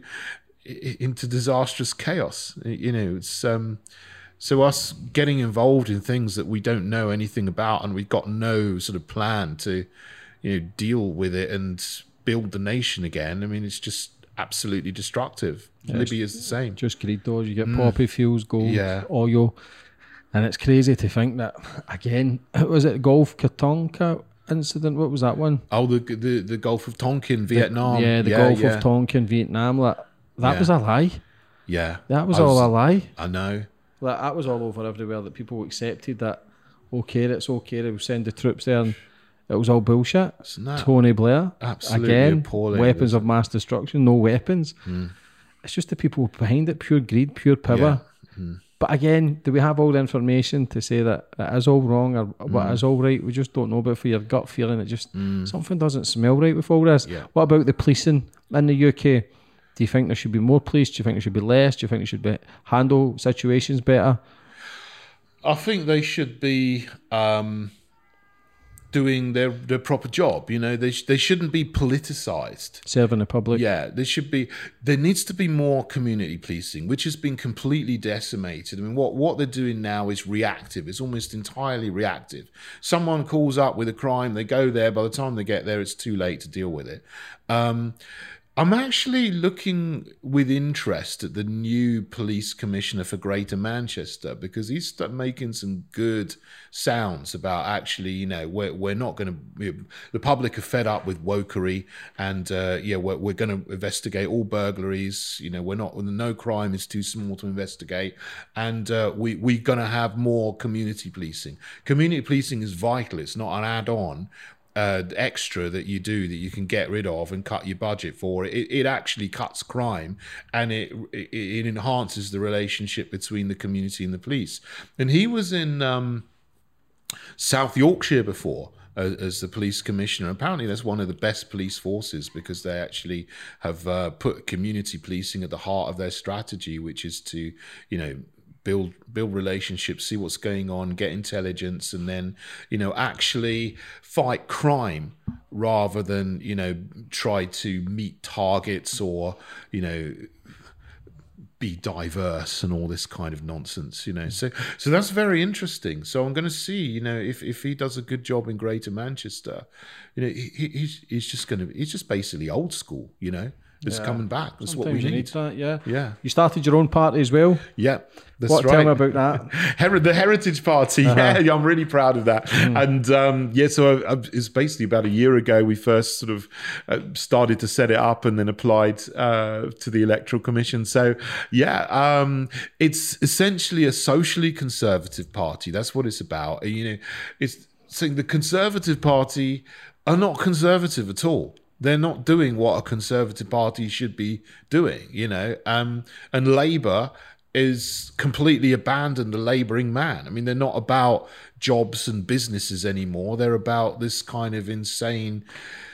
into disastrous chaos. You know, it's um so us getting involved in things that we don't know anything about, and we've got no sort of plan to, you know, deal with it and build the nation again. I mean, it's just absolutely destructive. Yeah, Libya is the same. Just greed, though. You get mm. poppy fields, gold, yeah. oil, and it's crazy to think that again. Was it Gulf Tonkin incident? What was that one? Oh, the the, the Gulf of Tonkin, Vietnam. The, yeah, the yeah, Gulf yeah. of Tonkin, Vietnam. Like, that yeah. was a lie. Yeah, that was, was all a lie. I know. Like, that was all over everywhere. That people accepted that. Okay, it's okay. They'll send the troops there, and it was all bullshit. Tony Blair, absolutely again, appalling. Weapons of mass destruction, no weapons. Mm. It's just the people behind it, pure greed, pure power. Yeah. Mm. But again, do we have all the information to say that it is all wrong or what mm. is all right? We just don't know. But for your gut feeling, it just mm. something doesn't smell right with all this. Yeah. What about the policing in the U K? Do you think there should be more police? Do you think there should be less? Do you think they should be handle situations better? I think they should be. Um, doing their, their proper job. You know, they sh- they shouldn't be politicized. Serving the public. Yeah, there should be. There needs to be more community policing, which has been completely decimated. I mean, what what they're doing now is reactive. It's almost entirely reactive. Someone calls up with a crime, they go there. By the time they get there, it's too late to deal with it. Um, I'm actually looking with interest at the new police commissioner for Greater Manchester, because he's started making some good sounds about actually, you know, we're, we're not going to, the public are fed up with wokery, and uh, yeah, we're, we're going to investigate all burglaries. You know, we're not, no crime is too small to investigate, and uh, we, we're going to have more community policing. Community policing is vital. It's not an add-on. Uh, extra that you do that you can get rid of and cut your budget for. It, it actually cuts crime, and it, it it enhances the relationship between the community and the police. And he was in um, South Yorkshire before as, as the police commissioner. Apparently that's one of the best police forces, because they actually have uh, put community policing at the heart of their strategy, which is to, you know, build build relationships, see what's going on, get intelligence, and then, you know, actually fight crime rather than, you know, try to meet targets or, you know, be diverse and all this kind of nonsense, you know. So so that's very interesting. So I'm going to see, you know, if, if he does a good job in Greater Manchester, you know, he, he's he's just going to, he's just basically old school, you know. It's yeah. coming back. That's Sometimes what we you need. need that, yeah. Yeah. You started your own party as well. Yeah, that's what, right. Tell me about that. Her- the Heritage Party. Uh-huh. Yeah, I'm really proud of that. Mm. And um, yeah, so I, I, it's basically about a year ago we first sort of uh, started to set it up, and then applied uh, to the Electoral Commission. So yeah, um, it's essentially a socially conservative party. That's what it's about. You know, it's saying the Conservative Party are not conservative at all. They're not doing what a Conservative Party should be doing, you know. Um, and Labour is completely abandoned the labouring man. I mean, they're not about jobs and businesses anymore. They're about this kind of insane,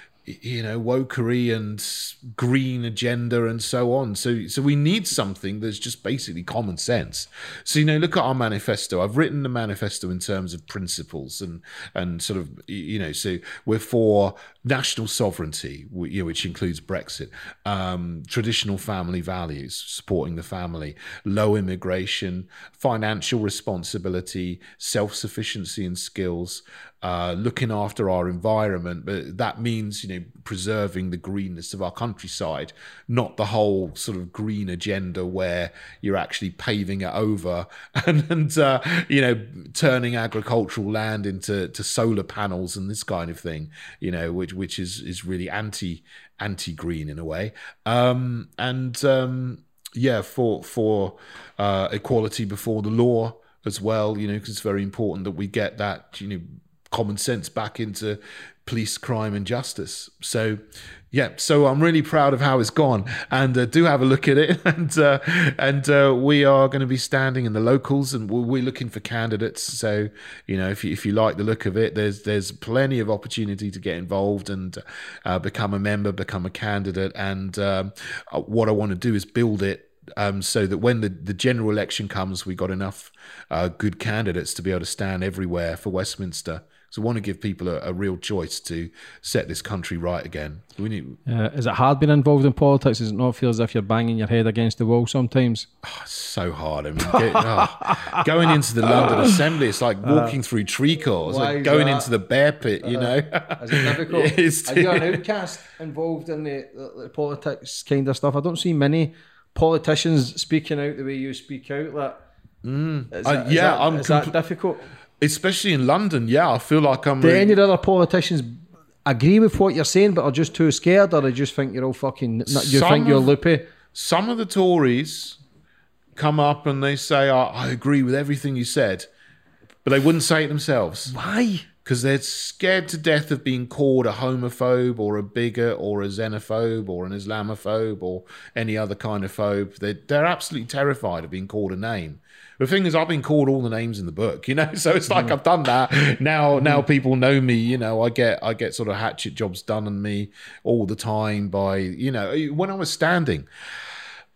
you know, wokery and green agenda and so on. So so we need something that's just basically common sense. So, you know, look at our manifesto. I've written the manifesto in terms of principles and and sort of, you know, so we're for national sovereignty, you know, which includes Brexit, um, traditional family values, supporting the family, low immigration, financial responsibility, self-sufficiency and skills, uh, looking after our environment. But that means, you know, preserving the greenness of our countryside, not the whole sort of green agenda where you're actually paving it over and, and uh, you know, turning agricultural land into to solar panels and this kind of thing, you know, which which is is really anti anti green in a way. Um, and um, yeah, for for uh, equality before the law as well, you know, because it's very important that we get that, you know, common sense back into police, crime and justice. So yeah, so I'm really proud of how it's gone, and uh, do have a look at it. And uh, and uh, we are going to be standing in the locals, and we're, we're looking for candidates. So, you know, if you, if you like the look of it, there's there's plenty of opportunity to get involved and uh, become a member, become a candidate. And um, what I want to do is build it um, so that when the, the general election comes, we got enough uh, good candidates to be able to stand everywhere for Westminster. So I want to give people a, a real choice to set this country right again. We need. Uh, is it hard being involved in politics? Does it not feel as if you're banging your head against the wall sometimes? Oh, it's so hard. I mean, get, oh, going into the London Assembly, it's like walking uh, through Treacle. It's like going that? into the bear pit, you uh, know. Is it difficult? It's Are you an outcast involved in the, the, the politics kind of stuff? I don't see many politicians speaking out the way you speak out. Like, mm. is uh, that, yeah, is that, I'm is compl- that difficult? Especially in London, yeah, I feel like I'm... Do really... any other politicians agree with what you're saying but are just too scared, or they just think you're all fucking... You some think you're of, loopy? Some of the Tories come up and they say, oh, I agree with everything you said, but they wouldn't say it themselves. Why? Because they're scared to death of being called a homophobe or a bigot or a xenophobe or an Islamophobe or any other kind of phobe. They're, they're absolutely terrified of being called a name. The thing is, I've been called all the names in the book, you know, so it's like mm. I've done that. Now now people know me, you know, I get I get sort of hatchet jobs done on me all the time by, you know, when I was standing,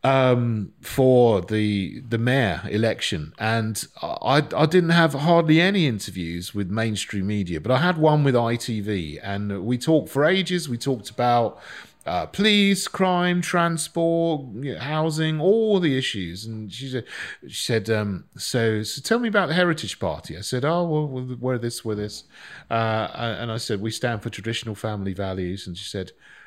um, for the the mayor election, and I I didn't have hardly any interviews with mainstream media, but I had one with I T V, and we talked for ages. We talked about uh, police, crime, transport, you know, housing, all the issues. And she said, she said, um, so so tell me about the Heritage Party. I said, oh well, we're this, we're this, uh, and I said we stand for traditional family values, and she said,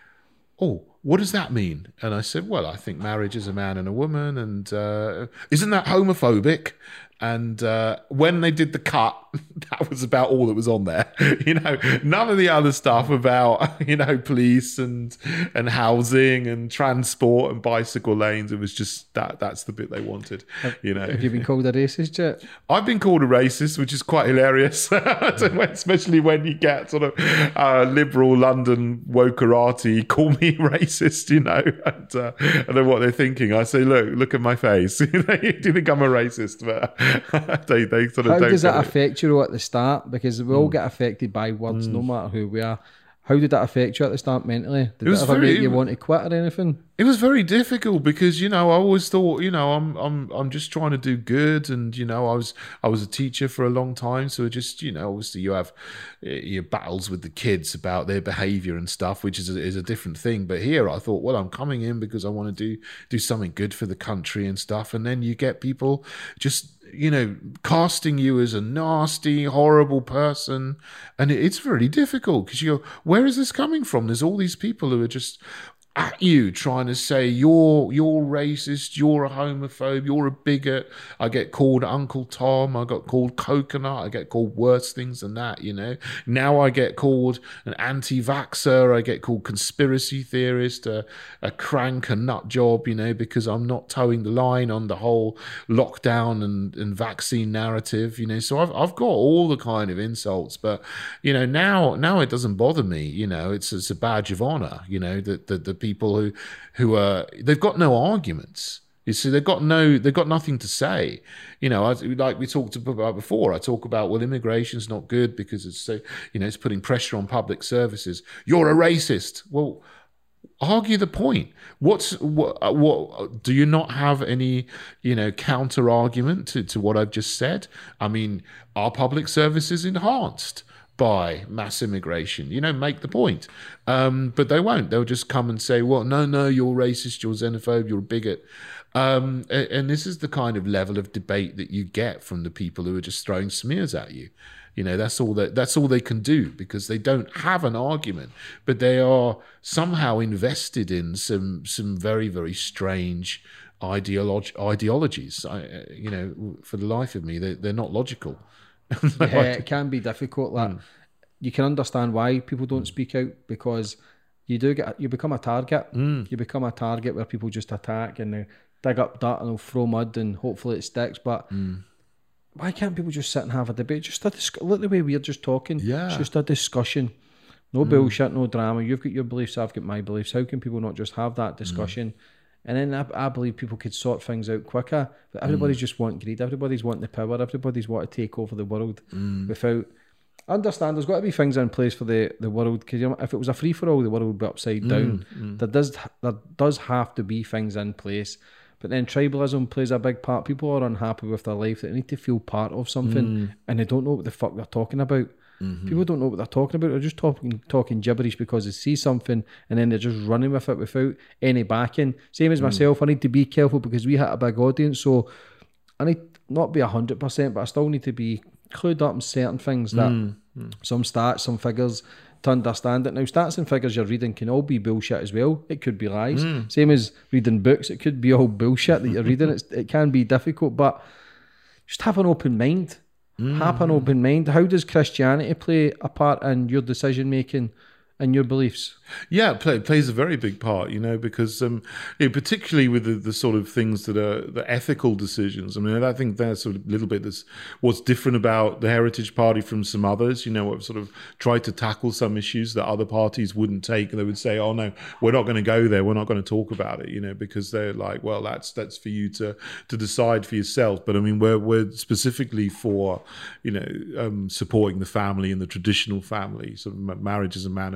oh, what does that mean? And I said, well, I think marriage is a man and a woman, and uh, isn't that homophobic? And uh, when they did the cut, that was about all that was on there. You know, none of the other stuff about, you know, police and and housing and transport and bicycle lanes. It was just that. That's the bit they wanted. You know. Have you been called a racist yet? I've been called a racist, which is quite hilarious, especially when you get sort of uh, liberal London wokerati call me racist. You know, and uh, I know what they're thinking. I say, look, look at my face. Do you think I'm a racist? But they, they sort of How don't does that it. affect you at the start? Because we all mm. get affected by words, mm. no matter who we are. How did that affect you at the start mentally? Did it, it ever very, make you want to quit or anything? It was very difficult because, you know, I always thought, you know, I'm I'm I'm just trying to do good, and you know, I was I was a teacher for a long time, so just, you know, obviously you have your battles with the kids about their behaviour and stuff, which is a, is a different thing. But here, I thought, well, I'm coming in because I want to do do something good for the country and stuff, and then you get people just, you know, casting you as a nasty, horrible person. And it's really difficult because you go, where is this coming from? There's all these people who are just at you trying to say you're you're racist, you're a homophobe, you're a bigot. I get called Uncle Tom, I got called coconut, I get called worse things than that, you know. Now I get called an anti-vaxxer, I get called conspiracy theorist, a, a crank, a nut job, you know, because I'm not towing the line on the whole lockdown and, and vaccine narrative, you know. So I've I've got all the kind of insults, but you know, now now it doesn't bother me, you know. It's it's a badge of honor, you know, that the, the people who who are, they've got no arguments. You see, they've got no, they've got nothing to say. You know, I, like we talked about before, I talk about, well, immigration's not good because it's so, you know, it's putting pressure on public services. You're a racist. Well, argue the point. What's what? What do you not have any, you know, counter argument to to what I've just said? I mean, are public services enhanced by mass immigration? You know, make the point. Um, but they won't. They'll just come and say, well, no, no, you're racist, you're xenophobe, you're a bigot. Um, and, and this is the kind of level of debate that you get from the people who are just throwing smears at you. You know, that's all that that's all they can do because they don't have an argument, but they are somehow invested in some some very, very strange ideolog- ideologies. I, you know, for the life of me, they, they're not logical. Yeah, it can be difficult. Like, mm. you can understand why people don't speak out because you do get you become a target. Mm. You become a target where people just attack and they dig up dirt and they'll throw mud and hopefully it sticks. But mm. why can't people just sit and have a debate? Just a dis- look the way we're just talking. Yeah, it's just a discussion. No mm. bullshit, no drama. You've got your beliefs, I've got my beliefs. How can people not just have that discussion? Mm. And then I, I believe people could sort things out quicker. But everybody's mm. just wanting greed. Everybody's wanting the power. Everybody's want to take over the world mm. without... I understand there's got to be things in place for the, the world. Because you know, if it was a free-for-all, the world would be upside mm. down. Mm. There does there does have to be things in place. But then tribalism plays a big part. People are unhappy with their life. They need to feel part of something. Mm. And they don't know what the fuck they're talking about. Mm-hmm. People don't know what they're talking about. They're just talking talking gibberish because they see something and then they're just running with it without any backing. Same as mm. myself, I need to be careful because we hit a big audience, so I need not be one hundred percent, but I still need to be clued up in certain things that mm. Mm. some stats, some figures to understand it. Now, stats and figures you're reading can all be bullshit as well. It could be lies. Mm. Same as reading books, it could be all bullshit that you're reading. It's, it can be difficult, but just have an open mind. Mm. Have an open mind. How does Christianity play a part in your decision making and your beliefs? Yeah, it play, plays a very big part, you know, because um, you know, particularly with the, the sort of things that are the ethical decisions. I mean, I think that's sort of a little bit that's what's different about the Heritage Party from some others, you know, have sort of tried to tackle some issues that other parties wouldn't take. They would say, oh, no, we're not going to go there. We're not going to talk about it, you know, because they're like, well, that's that's for you to to decide for yourself. But I mean, we're, we're specifically for, you know, um, supporting the family and the traditional family, sort of marriage as a man and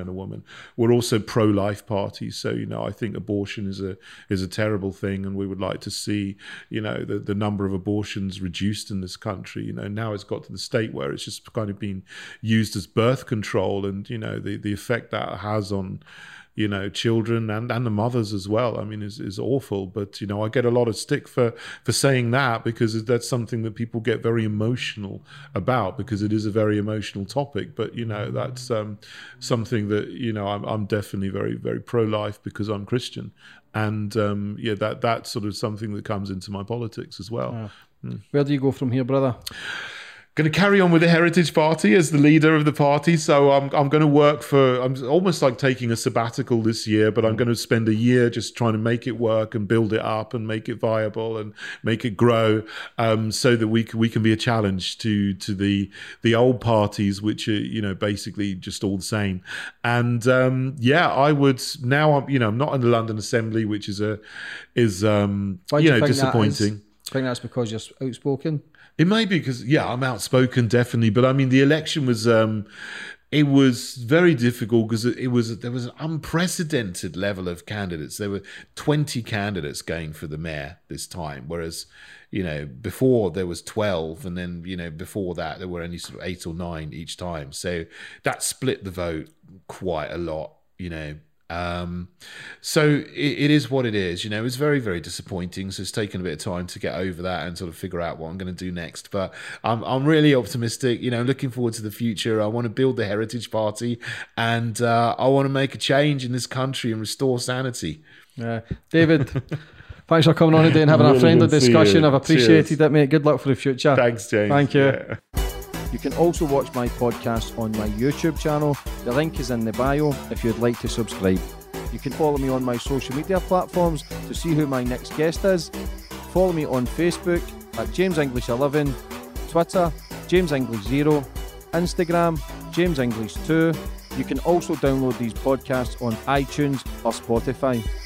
a woman. We're also pro-life parties, so you know I think abortion is a is a terrible thing, and we would like to see you know the the number of abortions reduced in this country. You know now it's got to the state where it's just kind of been used as birth control, and you know the the effect that has on you know, children and, and the mothers as well, I mean, is, is awful. But, you know, I get a lot of stick for, for saying that, because that's something that people get very emotional about, because it is a very emotional topic. But, you know, that's um, something that, you know, I'm, I'm definitely very, very pro-life because I'm Christian. And, um, yeah, that that's sort of something that comes into my politics as well. Yeah. Mm. Where do you go from here, brother? Going to carry on with the Heritage Party as the leader of the party. So I'm I'm going to work for, I'm almost like taking a sabbatical this year, but I'm going to spend a year just trying to make it work and build it up and make it viable and make it grow, um, so that we can, we can be a challenge to to the the old parties, which are, you know, basically just all the same. And um, yeah, I would now, I'm, you know, I'm not in the London Assembly, which is a is um, Why do you you know think disappointing. That is? I think that's because you're outspoken. It may be because, yeah, I'm outspoken, definitely. But I mean, the election was, um, it was very difficult because it was, there was an unprecedented level of candidates. There were twenty candidates going for the mayor this time, whereas, you know, before there was twelve, and then, you know, before that there were only sort of eight or nine each time. So that split the vote quite a lot, you know. Um, so it, it is what it is, you know. It's very, very disappointing. So it's taken a bit of time to get over that and sort of figure out what I'm going to do next. But I'm, I'm really optimistic, you know, looking forward to the future. I want to build the Heritage Party, and uh, I want to make a change in this country and restore sanity. Yeah, David, thanks for coming on today and having really a friendly discussion. I've appreciated Cheers. it, mate. Good luck for the future. Thanks, James. Thank you. Yeah. You can also watch my podcast on my YouTube channel. The link is in the bio if you'd like to subscribe. You can follow me on my social media platforms to see who my next guest is. Follow me on Facebook at James English eleven, Twitter, James English zero, Instagram, James English two. You can also download these podcasts on iTunes or Spotify.